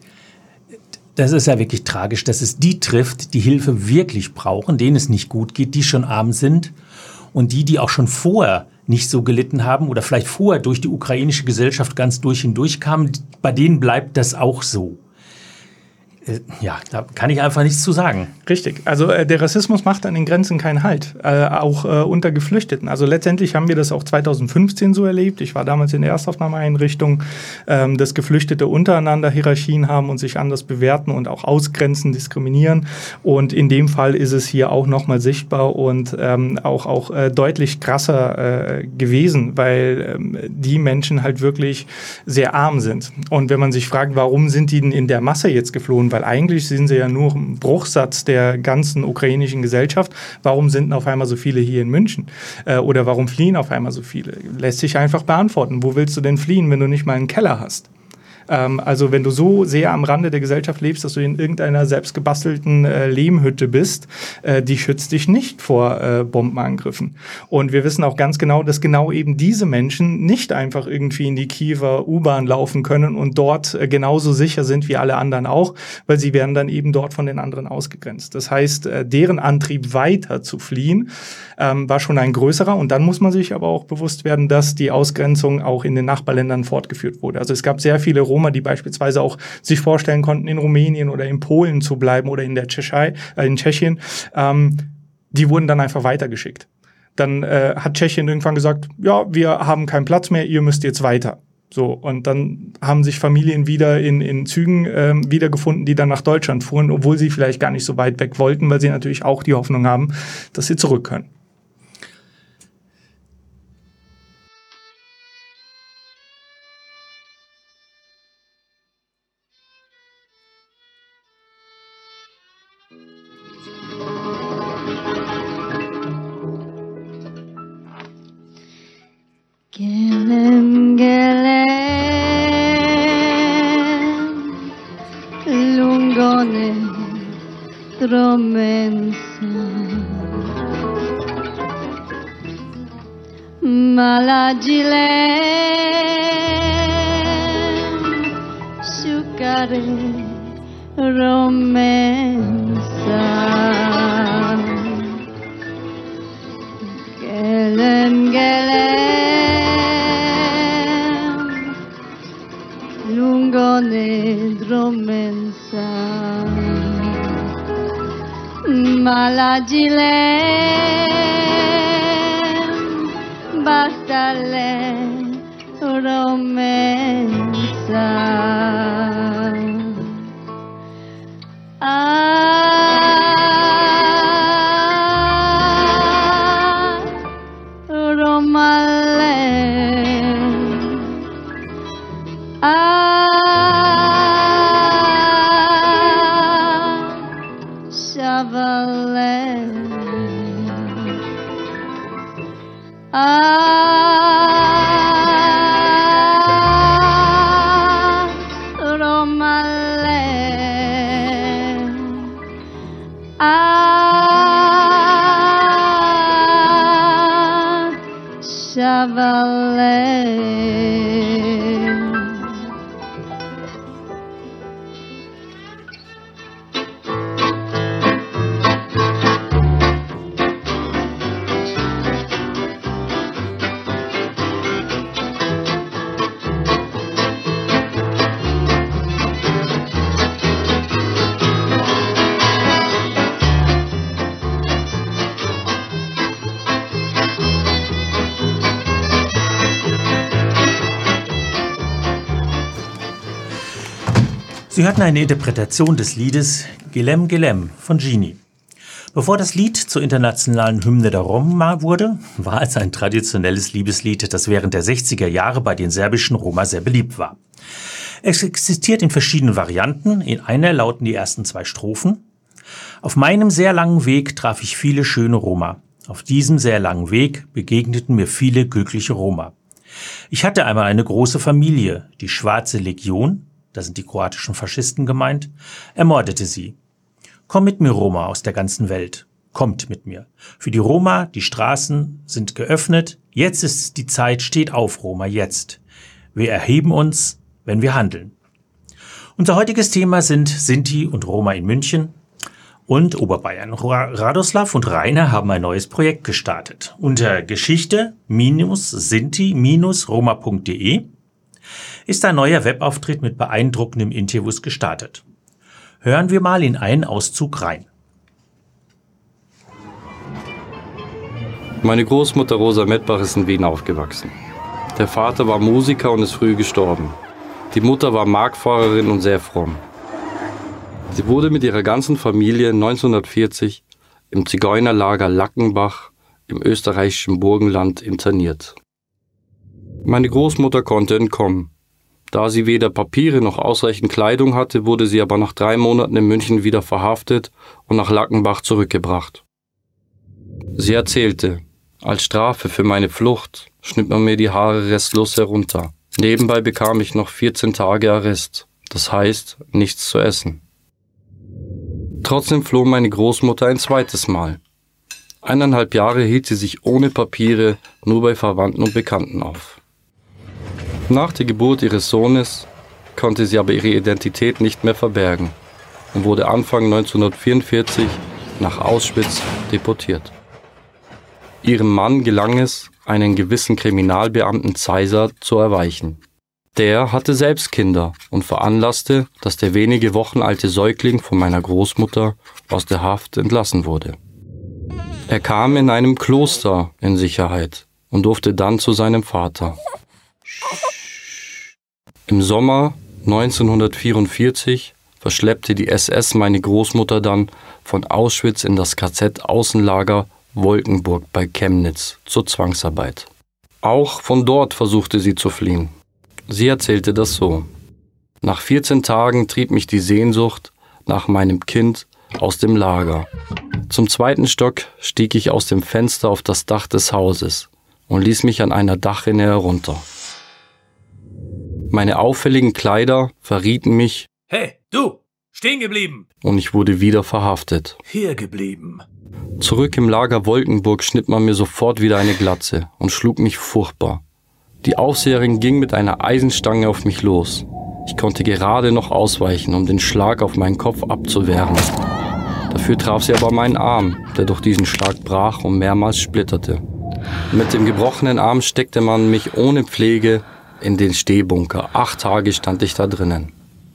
das ist ja wirklich tragisch, dass es die trifft, die Hilfe wirklich brauchen, denen es nicht gut geht, die schon arm sind, und die, die auch schon vorher nicht so gelitten haben oder vielleicht vorher durch die ukrainische Gesellschaft ganz durch hindurch kamen, bei denen bleibt das auch so. Ja, da kann ich einfach nichts zu sagen. Richtig. Also äh, der Rassismus macht an den Grenzen keinen Halt, äh, auch äh, unter Geflüchteten. Also letztendlich haben wir das auch zweitausendfünfzehn so erlebt. Ich war damals in der Erstaufnahmeeinrichtung, ähm, dass Geflüchtete untereinander Hierarchien haben und sich anders bewerten und auch ausgrenzen, diskriminieren. Und in dem Fall ist es hier auch nochmal sichtbar und ähm, auch, auch äh, deutlich krasser äh, gewesen, weil ähm, die Menschen halt wirklich sehr arm sind. Und wenn man sich fragt, warum sind die denn in der Masse jetzt geflohen? Weil eigentlich sind sie ja nur ein Bruchsatz der ganzen ukrainischen Gesellschaft. Warum sind auf einmal so viele hier in München? Äh, oder warum fliehen auf einmal so viele? Lässt sich einfach beantworten. Wo willst du denn fliehen, wenn du nicht mal einen Keller hast? Ähm, also wenn du so sehr am Rande der Gesellschaft lebst, dass du in irgendeiner selbstgebastelten äh, Lehmhütte bist, äh, die schützt dich nicht vor äh, Bombenangriffen. Und wir wissen auch ganz genau, dass genau eben diese Menschen nicht einfach irgendwie in die Kiewer U-Bahn laufen können und dort äh, genauso sicher sind wie alle anderen auch, weil sie werden dann eben dort von den anderen ausgegrenzt. Das heißt, äh, deren Antrieb weiter zu fliehen, ähm, war schon ein größerer. Und dann muss man sich aber auch bewusst werden, dass die Ausgrenzung auch in den Nachbarländern fortgeführt wurde. Also es gab sehr viele Roma, die beispielsweise auch sich vorstellen konnten, in Rumänien oder in Polen zu bleiben oder in der Tschechei, äh, in Tschechien, ähm, die wurden dann einfach weitergeschickt. Dann äh, hat Tschechien irgendwann gesagt, ja, wir haben keinen Platz mehr, ihr müsst jetzt weiter. So, und dann haben sich Familien wieder in, in Zügen ähm, wiedergefunden, die dann nach Deutschland fuhren, obwohl sie vielleicht gar nicht so weit weg wollten, weil sie natürlich auch die Hoffnung haben, dass sie zurück können. Gelem, gelem, lungone, dromensa, malagile, sukare, romensa. Gelem, gelem, lungone, dromensa, malagile, bastale, romensa. Ah, romale, ah, chavale, ah, romale, ah, chavale. Sie hörten eine Interpretation des Liedes Gelem Gelem von Genie. Bevor das Lied zur internationalen Hymne der Roma wurde, war es ein traditionelles Liebeslied, das während der sechziger Jahre bei den serbischen Roma sehr beliebt war. Es existiert in verschiedenen Varianten. In einer lauten die ersten zwei Strophen: Auf meinem sehr langen Weg traf ich viele schöne Roma. Auf diesem sehr langen Weg begegneten mir viele glückliche Roma. Ich hatte einmal eine große Familie, die Schwarze Legion, da sind die kroatischen Faschisten gemeint, ermordete sie. Komm mit mir, Roma aus der ganzen Welt. Kommt mit mir. Für die Roma, die Straßen sind geöffnet. Jetzt ist die Zeit, steht auf, Roma, jetzt. Wir erheben uns, wenn wir handeln. Unser heutiges Thema sind Sinti und Roma in München. und Oberbayern. Radoslav und Rainer haben ein neues Projekt gestartet. Unter geschichte-sinti-roma punkt de ist ein neuer Webauftritt mit beeindruckenden Interviews gestartet. Hören wir mal in einen Auszug rein. Meine Großmutter Rosa Mettbach ist in Wien aufgewachsen. Der Vater war Musiker und ist früh gestorben. Die Mutter war Marktfahrerin und sehr fromm. Sie wurde mit ihrer ganzen Familie neunzehnhundertvierzig im Zigeunerlager Lackenbach im österreichischen Burgenland interniert. Meine Großmutter konnte entkommen. Da sie weder Papiere noch ausreichend Kleidung hatte, wurde sie aber nach drei Monaten in München wieder verhaftet und nach Lackenbach zurückgebracht. Sie erzählte: Als Strafe für meine Flucht schnitt man mir die Haare restlos herunter. Nebenbei bekam ich noch vierzehn Tage Arrest, das heißt nichts zu essen. Trotzdem floh meine Großmutter ein zweites Mal. Eineinhalb Jahre hielt sie sich ohne Papiere nur bei Verwandten und Bekannten auf. Nach der Geburt ihres Sohnes konnte sie aber ihre Identität nicht mehr verbergen und wurde Anfang neunzehnhundertvierundvierzig nach Auschwitz deportiert. Ihrem Mann gelang es, einen gewissen Kriminalbeamten Zeiser zu erweichen. Der hatte selbst Kinder und veranlasste, dass der wenige Wochen alte Säugling von meiner Großmutter aus der Haft entlassen wurde. Er kam in einem Kloster in Sicherheit und durfte dann zu seinem Vater. Im Sommer neunzehnhundertvierundvierzig verschleppte die S S meine Großmutter dann von Auschwitz in das K Z-Außenlager Wolkenburg bei Chemnitz zur Zwangsarbeit. Auch von dort versuchte sie zu fliehen. Sie erzählte das so: Nach vierzehn Tagen trieb mich die Sehnsucht nach meinem Kind aus dem Lager. Zum zweiten Stock stieg ich aus dem Fenster auf das Dach des Hauses und ließ mich an einer Dachrinne herunter. Meine auffälligen Kleider verrieten mich. Hey, du! Stehen geblieben! Und ich wurde wieder verhaftet. Hier geblieben. Zurück im Lager Wolkenburg schnitt man mir sofort wieder eine Glatze und schlug mich furchtbar. Die Aufseherin ging mit einer Eisenstange auf mich los. Ich konnte gerade noch ausweichen, um den Schlag auf meinen Kopf abzuwehren. Dafür traf sie aber meinen Arm, der durch diesen Schlag brach und mehrmals splitterte. Mit dem gebrochenen Arm steckte man mich ohne Pflege in den Stehbunker. Acht Tage stand ich da drinnen.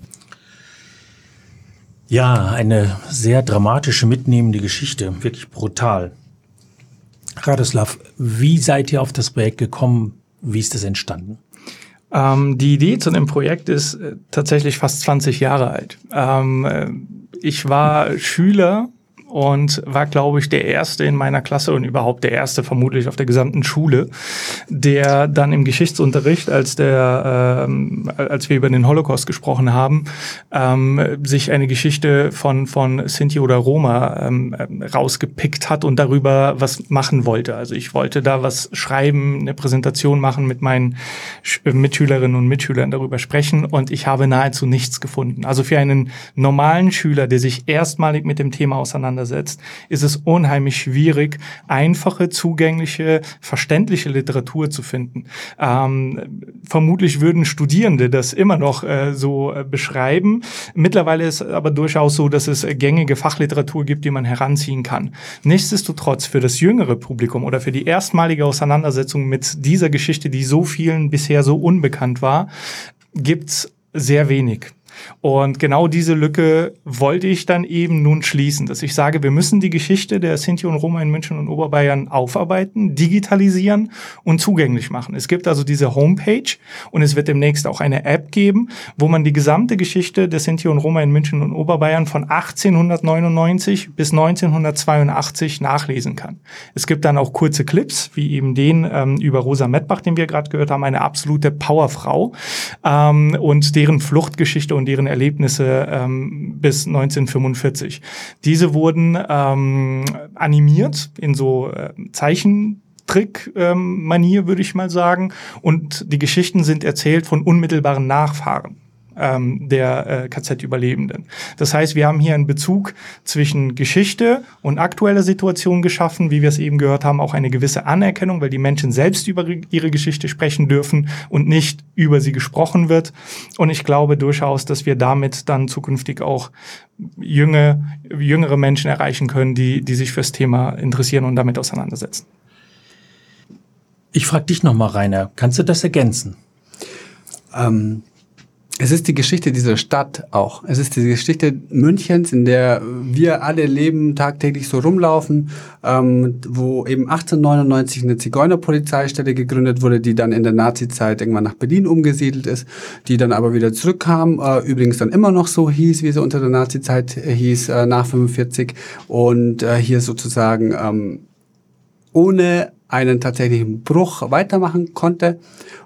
Ja, eine sehr dramatische, mitnehmende Geschichte, wirklich brutal. Radoslav, wie seid ihr auf das Projekt gekommen? Wie ist das entstanden? Ähm, die Idee zu dem Projekt ist äh, tatsächlich fast zwanzig Jahre alt. Ähm, äh, ich war Schüler und war, glaube ich, der Erste in meiner Klasse und überhaupt der Erste vermutlich auf der gesamten Schule, der dann im Geschichtsunterricht, als der, ähm, als wir über den Holocaust gesprochen haben, ähm, sich eine Geschichte von von Sinti oder Roma ähm, rausgepickt hat und darüber was machen wollte. Also ich wollte da was schreiben, eine Präsentation machen, mit meinen Sch- Mitschülerinnen und Mitschülern darüber sprechen, und ich habe nahezu nichts gefunden. Also für einen normalen Schüler, der sich erstmalig mit dem Thema auseinandersetzt, ist es unheimlich schwierig, einfache, zugängliche, verständliche Literatur zu finden. Ähm, vermutlich würden Studierende das immer noch äh, so äh, beschreiben. Mittlerweile ist es aber durchaus so, dass es äh, gängige Fachliteratur gibt, die man heranziehen kann. Nichtsdestotrotz, für das jüngere Publikum oder für die erstmalige Auseinandersetzung mit dieser Geschichte, die so vielen bisher so unbekannt war, gibt's sehr wenig. Und genau diese Lücke wollte ich dann eben nun schließen, dass ich sage, wir müssen die Geschichte der Sinti und Roma in München und Oberbayern aufarbeiten, digitalisieren und zugänglich machen. Es gibt also diese Homepage und es wird demnächst auch eine App geben, wo man die gesamte Geschichte der Sinti und Roma in München und Oberbayern von achtzehnhundertneunundneunzig bis neunzehnhundertzweiundachtzig nachlesen kann. Es gibt dann auch kurze Clips, wie eben den ähm, über Rosa Mettbach, den wir gerade gehört haben, eine absolute Powerfrau, ähm, und deren Fluchtgeschichte und deren Erlebnisse ähm, bis neunzehnhundertfünfundvierzig. Diese wurden ähm, animiert in so äh, Zeichentrick-Manier, ähm, würde ich mal sagen. Und die Geschichten sind erzählt von unmittelbaren Nachfahren. ähm, der äh, K Z-Überlebenden. Das heißt, wir haben hier einen Bezug zwischen Geschichte und aktueller Situation geschaffen, wie wir es eben gehört haben, auch eine gewisse Anerkennung, weil die Menschen selbst über ihre Geschichte sprechen dürfen und nicht über sie gesprochen wird. Und ich glaube durchaus, dass wir damit dann zukünftig auch junge, jüngere Menschen erreichen können, die, die sich fürs Thema interessieren und damit auseinandersetzen. Ich frage dich nochmal, Rainer, kannst du das ergänzen? Ähm, es ist die Geschichte dieser Stadt auch. Es ist die Geschichte Münchens, in der wir alle leben, tagtäglich so rumlaufen, ähm, wo eben achtzehnhundertneunundneunzig eine Zigeunerpolizeistelle gegründet wurde, die dann in der Nazizeit irgendwann nach Berlin umgesiedelt ist, die dann aber wieder zurückkam, äh, übrigens dann immer noch so hieß, wie sie unter der Nazizeit äh, hieß, äh, nach fünfundvierzig, und äh, hier sozusagen ähm, ohne einen tatsächlichen Bruch weitermachen konnte.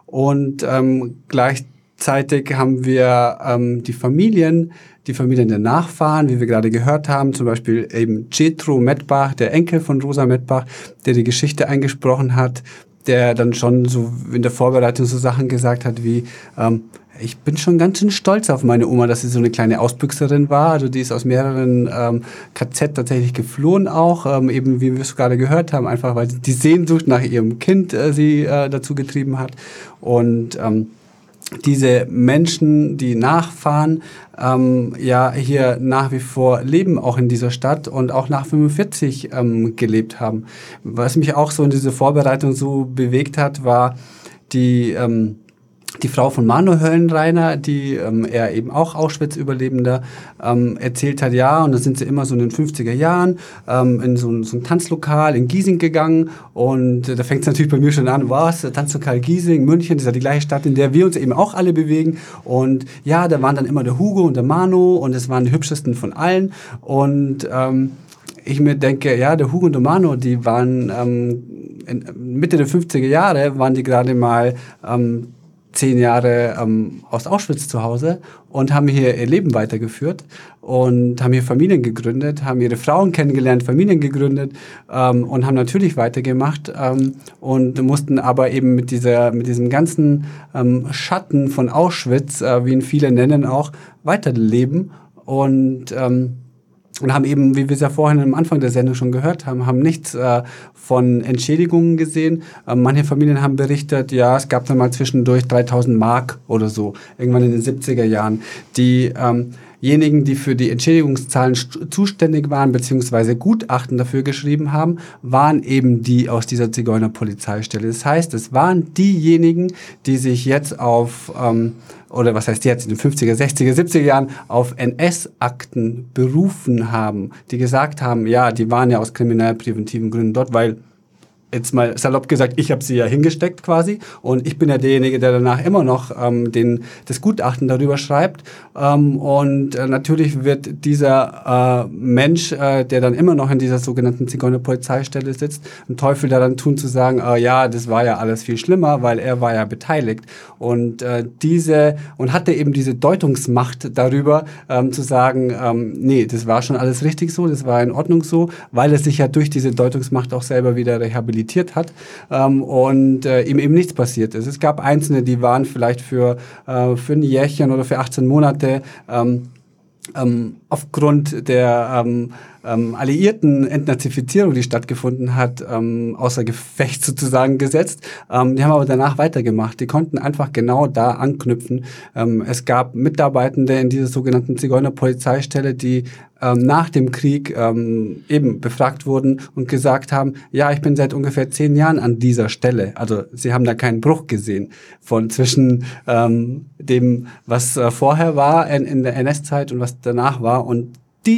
Und ähm, gleichzeitig haben wir ähm, die Familien, die Familien der Nachfahren, wie wir gerade gehört haben, zum Beispiel eben Jethro Mettbach, der Enkel von Rosa Mettbach, der die Geschichte eingesprochen hat, der dann schon so in der Vorbereitung so Sachen gesagt hat wie, ähm, ich bin schon ganz schön stolz auf meine Oma, dass sie so eine kleine Ausbüchserin war. Also die ist aus mehreren ähm, K Z tatsächlich geflohen auch, ähm, eben wie wir es gerade gehört haben, einfach weil die Sehnsucht nach ihrem Kind äh, sie äh, dazu getrieben hat. Und ähm, diese Menschen, die nachfahren, ähm, ja hier nach wie vor leben, auch in dieser Stadt und auch nach fünfundvierzig ähm, gelebt haben. Was mich auch so in diese Vorbereitung so bewegt hat, war die ähm, die Frau von Manu Höllenreiner, die ähm, er eben auch Auschwitz-Überlebender ähm, erzählt hat, ja, und da sind sie immer so in den fünfziger Jahren ähm, in so ein, so ein Tanzlokal in Giesing gegangen, und äh, da fängt es natürlich bei mir schon an, was, Tanzlokal Giesing, München, das ist ja die gleiche Stadt, in der wir uns eben auch alle bewegen, und ja, da waren dann immer der Hugo und der Manu, und es waren die hübschesten von allen, und ähm, ich mir denke, ja, der Hugo und der Manu, die waren ähm, in Mitte der fünfziger Jahre, waren die gerade mal ähm, zehn Jahre ähm, aus Auschwitz zu Hause und haben hier ihr Leben weitergeführt und haben hier Familien gegründet, haben ihre Frauen kennengelernt, Familien gegründet ähm, und haben natürlich weitergemacht ähm, und mussten aber eben mit dieser, mit diesem ganzen ähm, Schatten von Auschwitz, äh, wie ihn viele nennen, auch weiterleben und ähm, Und haben eben, wie wir es ja vorhin am Anfang der Sendung schon gehört haben, haben nichts äh, von Entschädigungen gesehen. Äh, manche Familien haben berichtet, ja, es gab dann mal zwischendurch dreitausend Mark oder so, irgendwann in den siebziger Jahren. Die ähm, Diejenigen, die für die Entschädigungszahlen zuständig waren, beziehungsweise Gutachten dafür geschrieben haben, waren eben die aus dieser Zigeunerpolizeistelle. Das heißt, es waren diejenigen, die sich jetzt auf, ähm, oder was heißt jetzt, in den fünfziger, sechziger, siebziger Jahren auf N S-Akten berufen haben, die gesagt haben, ja, die waren ja aus kriminalpräventiven Gründen dort, weil jetzt mal salopp gesagt, ich habe sie ja hingesteckt quasi, und ich bin ja derjenige, der danach immer noch ähm, den, das Gutachten darüber schreibt, ähm, und äh, natürlich wird dieser äh, Mensch, äh, der dann immer noch in dieser sogenannten Zigeunerpolizeistelle sitzt, einen Teufel daran tun zu sagen, äh, ja, das war ja alles viel schlimmer, weil er war ja beteiligt, und äh, diese und hatte eben diese Deutungsmacht darüber, ähm, zu sagen, ähm, nee, das war schon alles richtig so, das war in Ordnung so, weil er sich ja durch diese Deutungsmacht auch selber wieder rehabilitiert hat ähm, und äh, ihm eben nichts passiert ist. Es gab Einzelne, die waren vielleicht für, äh, für ein Jährchen oder für achtzehn Monate ähm, ähm, aufgrund der ähm, ähm, alliierten Entnazifizierung, die stattgefunden hat, ähm, außer Gefecht sozusagen gesetzt. Ähm, die haben aber danach weitergemacht. Die konnten einfach genau da anknüpfen. Ähm, es gab Mitarbeitende in dieser sogenannten Zigeunerpolizeistelle, die ähm, nach dem Krieg ähm, eben befragt wurden und gesagt haben, ja, ich bin seit ungefähr zehn Jahren an dieser Stelle. Also sie haben da keinen Bruch gesehen von zwischen ähm, dem, was äh, vorher war in, in der N S-Zeit und was danach war. Und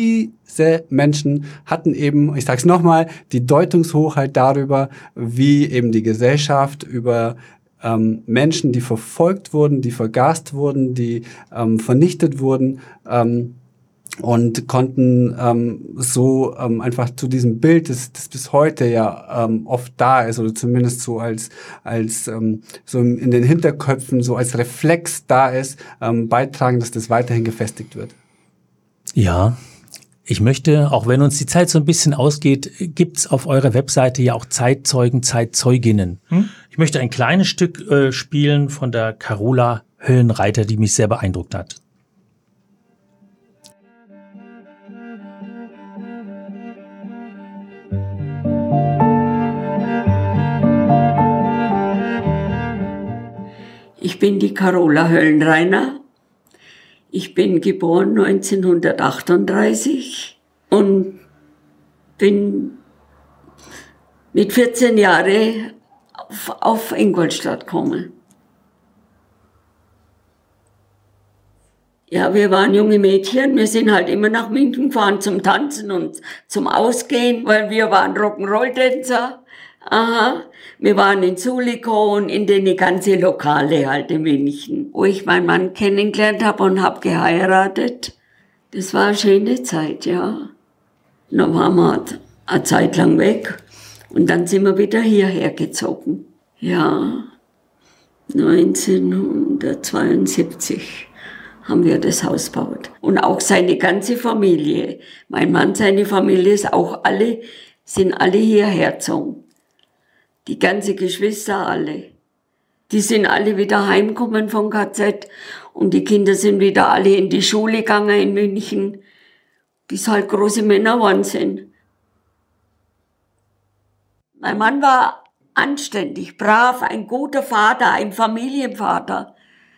diese Menschen hatten eben, ich sag's nochmal, die Deutungshoheit darüber, wie eben die Gesellschaft über ähm, Menschen, die verfolgt wurden, die vergast wurden, die ähm, vernichtet wurden, ähm, und konnten ähm, so ähm, einfach zu diesem Bild, das, das bis heute ja ähm, oft da ist, oder zumindest so als als ähm, so in den Hinterköpfen so als Reflex da ist, ähm, beitragen, dass das weiterhin gefestigt wird. Ja, ich möchte, auch wenn uns die Zeit so ein bisschen ausgeht, gibt's auf eurer Webseite ja auch Zeitzeugen, Zeitzeuginnen. Hm? Ich möchte ein kleines Stück äh, spielen von der Carola Höllenreiter, die mich sehr beeindruckt hat. Ich bin die Carola Höllenreiner. Ich bin geboren neunzehnhundertachtunddreißig und bin mit vierzehn Jahren auf, auf Ingolstadt gekommen. Ja, wir waren junge Mädchen, wir sind halt immer nach München gefahren zum Tanzen und zum Ausgehen, weil wir waren Rock'n'Roll-Tänzer. Aha, wir waren in Zuliko und in den ganzen Lokale halt in München, wo ich meinen Mann kennengelernt habe und habe geheiratet. Das war eine schöne Zeit, ja. Dann waren wir eine Zeit lang weg und dann sind wir wieder hierher gezogen. Ja, neunzehnhundertzweiundsiebzig haben wir das Haus gebaut. Und auch seine ganze Familie. Mein Mann, seine Familie ist auch alle, sind alle hierher gezogen. Die ganze Geschwister alle. Die sind alle wieder heimgekommen vom K Z und die Kinder sind wieder alle in die Schule gegangen in München, bis halt große Männer geworden sind. Mein Mann war anständig, brav, ein guter Vater, ein Familienvater.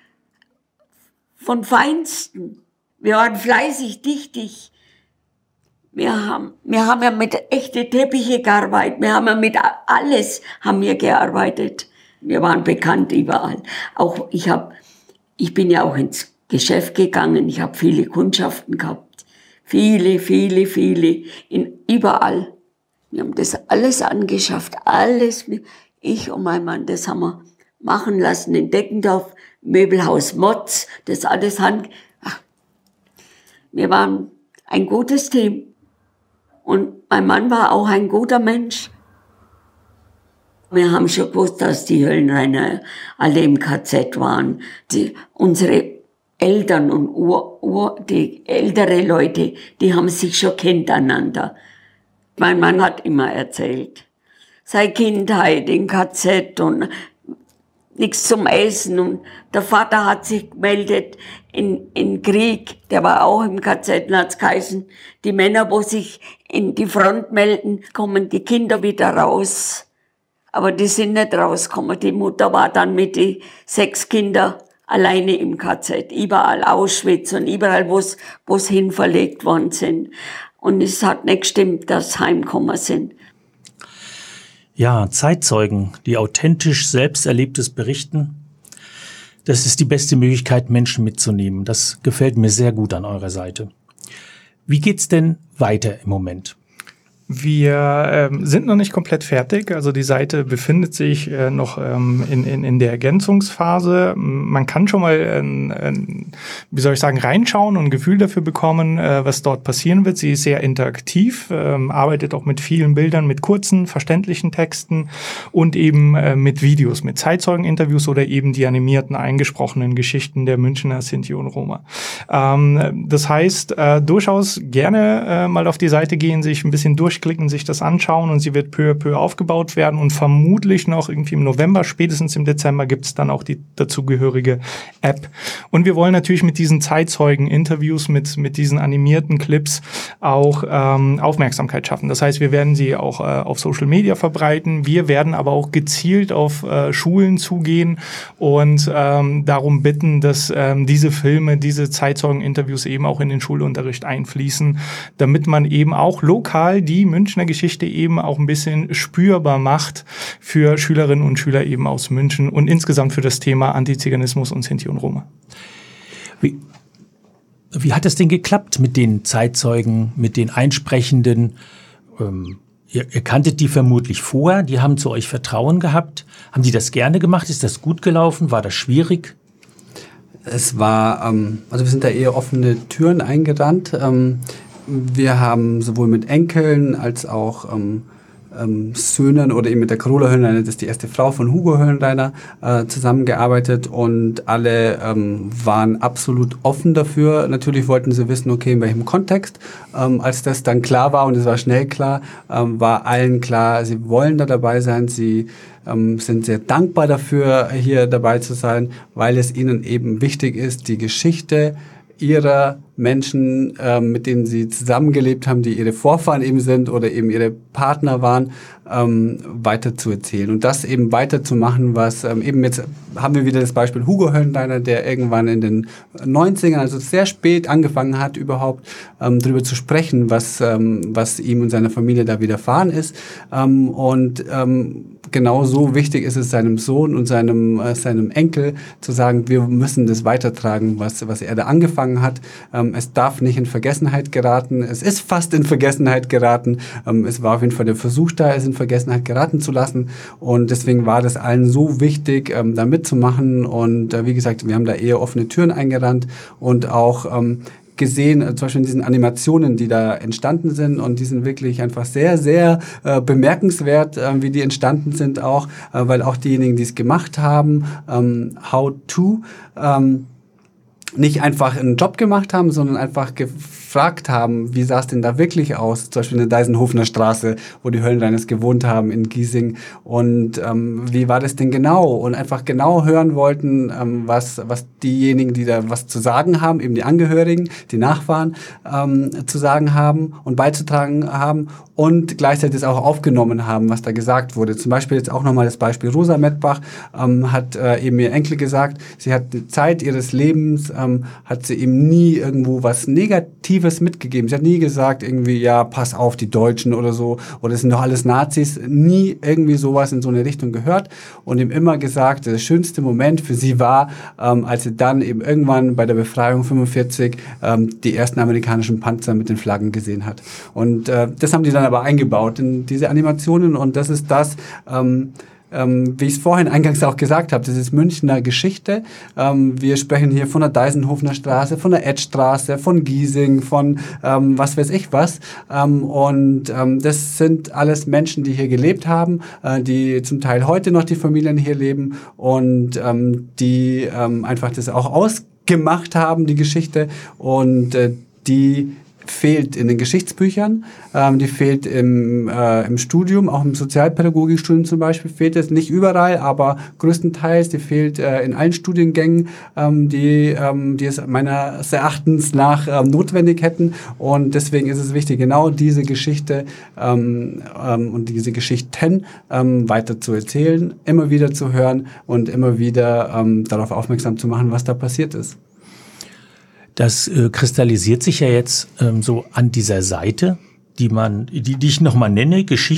Von Feinsten. Wir waren fleißig, dichtig. Wir haben, wir haben ja mit echten Teppiche gearbeitet. Wir haben ja mit alles haben wir gearbeitet. Wir waren bekannt überall. Auch ich habe, ich bin ja auch ins Geschäft gegangen. Ich habe viele Kundschaften gehabt. Viele, viele, viele. In, überall. Wir haben das alles angeschafft. Alles. Ich und mein Mann, das haben wir machen lassen in Deckendorf. Möbelhaus Motz. Das alles Hand. Ach, wir waren ein gutes Team. Und mein Mann war auch ein guter Mensch. Wir haben schon gewusst, dass die Höllenreiner alle im K Z waren. Die, unsere Eltern und Ur, Ur, die ältere Leute, die haben sich schon kennt einander. Mein Mann hat immer erzählt. Seine Kindheit im K Z und nichts zum Essen. Und der Vater hat sich gemeldet in, in Krieg, der war auch im K Z, und hat's geheißen, die Männer, wo sich in die Front melden, kommen die Kinder wieder raus. Aber die sind nicht rausgekommen. Die Mutter war dann mit den sechs Kindern alleine im K Z. Überall Auschwitz und überall, wo es hinverlegt worden sind. Und es hat nicht gestimmt, dass sie heimgekommen sind. Ja, Zeitzeugen, die authentisch Selbsterlebtes berichten, das ist die beste Möglichkeit, Menschen mitzunehmen. Das gefällt mir sehr gut an eurer Seite. Wie geht's denn weiter im Moment? Wir ähm, sind noch nicht komplett fertig, also die Seite befindet sich äh, noch ähm, in, in, in der Ergänzungsphase. Man kann schon mal, äh, äh, wie soll ich sagen, reinschauen und ein Gefühl dafür bekommen, äh, was dort passieren wird. Sie ist sehr interaktiv, äh, arbeitet auch mit vielen Bildern, mit kurzen, verständlichen Texten und eben äh, mit Videos, mit Zeitzeugeninterviews oder eben die animierten, eingesprochenen Geschichten der Münchner Sinti und Roma. Ähm, das heißt, äh, durchaus gerne äh, mal auf die Seite gehen, sich ein bisschen durch klicken, sich das anschauen und sie wird peu à peu aufgebaut werden und vermutlich noch irgendwie im November, spätestens im Dezember gibt es dann auch die dazugehörige App. Und wir wollen natürlich mit diesen Zeitzeugen-Interviews, mit mit diesen animierten Clips auch ähm, Aufmerksamkeit schaffen. Das heißt, wir werden sie auch äh, auf Social Media verbreiten. Wir werden aber auch gezielt auf äh, Schulen zugehen und ähm, darum bitten, dass ähm, diese Filme, diese Zeitzeugen-Interviews eben auch in den Schulunterricht einfließen, damit man eben auch lokal die Münchner Geschichte eben auch ein bisschen spürbar macht für Schülerinnen und Schüler eben aus München und insgesamt für das Thema Antiziganismus und Sinti und Roma. Wie, wie hat es denn geklappt mit den Zeitzeugen, mit den Einsprechenden? Ähm, ihr, ihr kanntet die vermutlich vorher, die haben zu euch Vertrauen gehabt. Haben die das gerne gemacht? Ist das gut gelaufen? War das schwierig? Es war, ähm, also wir sind da eher offene Türen eingerannt. Ähm, Wir haben sowohl mit Enkeln als auch ähm, ähm, Söhnen oder eben mit der Carola Höhenreiner, das ist die erste Frau von Hugo Höhenreiner, äh, zusammengearbeitet und alle ähm, waren absolut offen dafür. Natürlich wollten sie wissen, okay, in welchem Kontext. Ähm, als das dann klar war und es war schnell klar, ähm, war allen klar, sie wollen da dabei sein, sie ähm, sind sehr dankbar dafür, hier dabei zu sein, weil es ihnen eben wichtig ist, die Geschichte ihrer Menschen, ähm, mit denen sie zusammengelebt haben, die ihre Vorfahren eben sind oder eben ihre Partner waren, ähm, weiter zu erzählen und das eben weiterzumachen, was ähm, eben jetzt haben wir wieder das Beispiel Hugo Höhenreiner, der irgendwann in den neunzigern, also sehr spät angefangen hat, überhaupt ähm, darüber zu sprechen, was, ähm, was ihm und seiner Familie da widerfahren ist. Ähm, und ähm, genauso wichtig ist es seinem Sohn und seinem, äh, seinem Enkel zu sagen, wir müssen das weitertragen, was, was er da angefangen hat. Ähm, es darf nicht in Vergessenheit geraten. Es ist fast in Vergessenheit geraten. Ähm, es war auf jeden Fall der Versuch da, es in Vergessenheit geraten zu lassen. Und deswegen war das allen so wichtig, ähm, da mitzumachen. Und äh, wie gesagt, wir haben da eher offene Türen eingerannt und auch ähm, gesehen, äh, zum Beispiel in diesen Animationen, die da entstanden sind, und die sind wirklich einfach sehr, sehr äh, bemerkenswert, äh, wie die entstanden sind auch, äh, weil auch diejenigen, die es gemacht haben, ähm, How to, ähm, nicht einfach einen Job gemacht haben, sondern einfach gefragt haben, wie sah es denn da wirklich aus? Zum Beispiel in der Deisenhofener Straße, wo die Höhenreiners gewohnt haben in Giesing. Und ähm, wie war das denn genau? Und einfach genau hören wollten, ähm, was, was diejenigen, die da was zu sagen haben, eben die Angehörigen, die Nachfahren, ähm, zu sagen haben und beizutragen haben und gleichzeitig das auch aufgenommen haben, was da gesagt wurde. Zum Beispiel jetzt auch nochmal das Beispiel Rosa Mettbach, ähm, hat äh, eben ihr Enkel gesagt, sie hat die Zeit ihres Lebens, ähm, hat sie ihm nie irgendwo was Negatives mitgegeben. Sie hat nie gesagt irgendwie, ja, pass auf, die Deutschen oder so, oder das sind doch alles Nazis. Nie irgendwie sowas in so eine Richtung gehört und ihm immer gesagt, der schönste Moment für sie war, ähm, als sie dann eben irgendwann bei der Befreiung fünfundvierzig ähm, die ersten amerikanischen Panzer mit den Flaggen gesehen hat. Und äh, das haben die dann aber eingebaut in diese Animationen und das ist das, ähm, Ähm, wie ich es vorhin eingangs auch gesagt habe, das ist Münchner Geschichte. Ähm, wir sprechen hier von der Deisenhofener Straße, von der Edstraße, von Giesing, von ähm, was weiß ich was. Ähm, und ähm, das sind alles Menschen, die hier gelebt haben, äh, die zum Teil heute noch die Familien hier leben und ähm, die ähm, einfach das auch ausgemacht haben, die Geschichte. Und äh, die fehlt in den Geschichtsbüchern, ähm, die fehlt im, äh, im Studium, auch im Sozialpädagogikstudium zum Beispiel fehlt es, nicht überall, aber größtenteils, die fehlt äh, in allen Studiengängen, ähm, die, ähm, die es meines Erachtens nach ähm, notwendig hätten und deswegen ist es wichtig, genau diese Geschichte ähm, ähm, und diese Geschichten ähm, weiter zu erzählen, immer wieder zu hören und immer wieder ähm, darauf aufmerksam zu machen, was da passiert ist. Das äh, kristallisiert sich ja jetzt ähm, so an dieser Seite, die man, die, die ich nochmal nenne,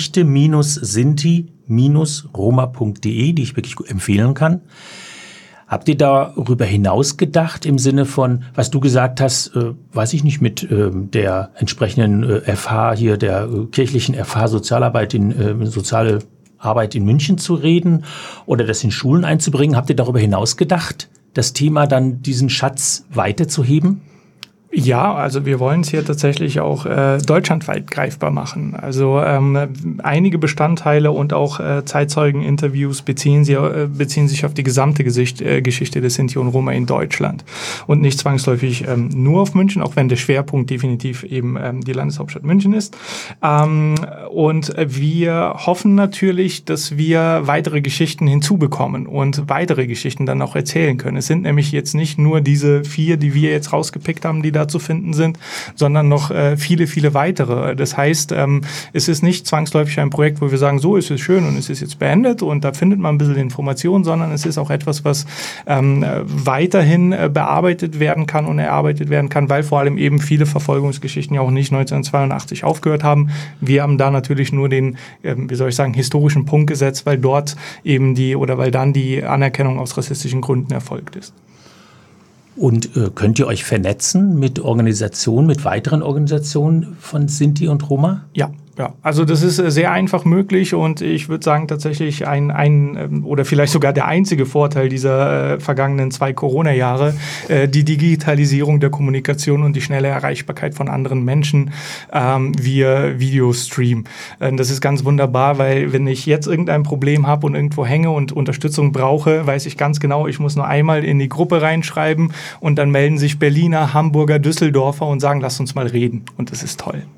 Geschichte-Sinti-Roma punkt de, die ich wirklich gut empfehlen kann. Habt ihr darüber hinaus gedacht im Sinne von, was du gesagt hast, äh, weiß ich nicht, mit äh, der entsprechenden äh, F H hier, der äh, kirchlichen F H Sozialarbeit in äh, soziale Arbeit in München zu reden oder das in Schulen einzubringen? Habt ihr darüber hinaus gedacht, das Thema dann diesen Schatz weiterzuheben? Ja, also wir wollen es hier tatsächlich auch äh, deutschlandweit greifbar machen. Also ähm, einige Bestandteile und auch äh, Zeitzeugeninterviews beziehen, sie, äh, beziehen sich auf die gesamte Gesicht, äh, Geschichte des Sinti und Roma in Deutschland und nicht zwangsläufig ähm, nur auf München, auch wenn der Schwerpunkt definitiv eben ähm, die Landeshauptstadt München ist. Ähm, und wir hoffen natürlich, dass wir weitere Geschichten hinzubekommen und weitere Geschichten dann auch erzählen können. Es sind nämlich jetzt nicht nur diese vier, die wir jetzt rausgepickt haben, die da zu finden sind, sondern noch äh, viele, viele weitere. Das heißt, ähm, es ist nicht zwangsläufig ein Projekt, wo wir sagen, so ist es schön und es ist jetzt beendet und da findet man ein bisschen Informationen, sondern es ist auch etwas, was ähm, weiterhin äh, bearbeitet werden kann und erarbeitet werden kann, weil vor allem eben viele Verfolgungsgeschichten ja auch nicht neunzehnhundertzweiundachtzig aufgehört haben. Wir haben da natürlich nur den, äh, wie soll ich sagen, historischen Punkt gesetzt, weil dort eben die oder weil dann die Anerkennung aus rassistischen Gründen erfolgt ist. Und äh, könnt ihr euch vernetzen mit Organisationen, mit weiteren Organisationen von Sinti und Roma? Ja, Ja, also das ist sehr einfach möglich und ich würde sagen tatsächlich ein, ein oder vielleicht sogar der einzige Vorteil dieser äh, vergangenen zwei Corona-Jahre, äh, die Digitalisierung der Kommunikation und die schnelle Erreichbarkeit von anderen Menschen ähm, via Videostream. Äh, das ist ganz wunderbar, weil wenn ich jetzt irgendein Problem habe und irgendwo hänge und Unterstützung brauche, weiß ich ganz genau, ich muss nur einmal in die Gruppe reinschreiben und dann melden sich Berliner, Hamburger, Düsseldorfer und sagen, lass uns mal reden. Und das ist toll.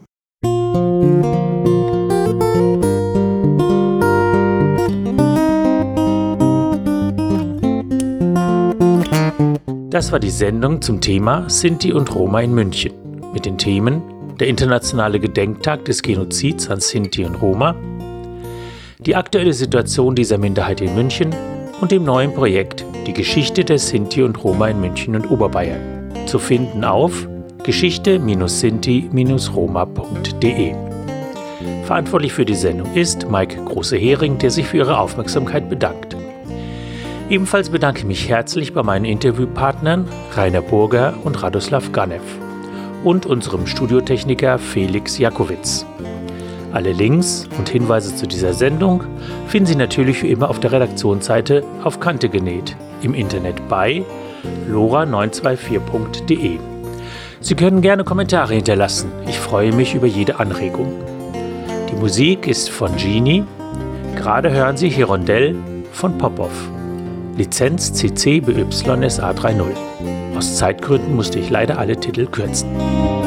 Das war die Sendung zum Thema Sinti und Roma in München mit den Themen der internationale Gedenktag des Genozids an Sinti und Roma, die aktuelle Situation dieser Minderheit in München und dem neuen Projekt Die Geschichte der Sinti und Roma in München und Oberbayern, zu finden auf geschichte Sinti Roma punkt de. Verantwortlich für die Sendung ist Mike Große-Hering, der sich für Ihre Aufmerksamkeit bedankt. Ebenfalls bedanke ich mich herzlich bei meinen Interviewpartnern Rainer Burger und Radoslav Ganev und unserem Studiotechniker Felix Jakowitz. Alle Links und Hinweise zu dieser Sendung finden Sie natürlich wie immer auf der Redaktionsseite auf Kante genäht im Internet bei lora neun zwei vier punkt de. Sie können gerne Kommentare hinterlassen. Ich freue mich über jede Anregung. Die Musik ist von Genie. Gerade hören Sie Hirondelle von Popov. Lizenz C C B Y S A dreißig. Aus Zeitgründen musste ich leider alle Titel kürzen.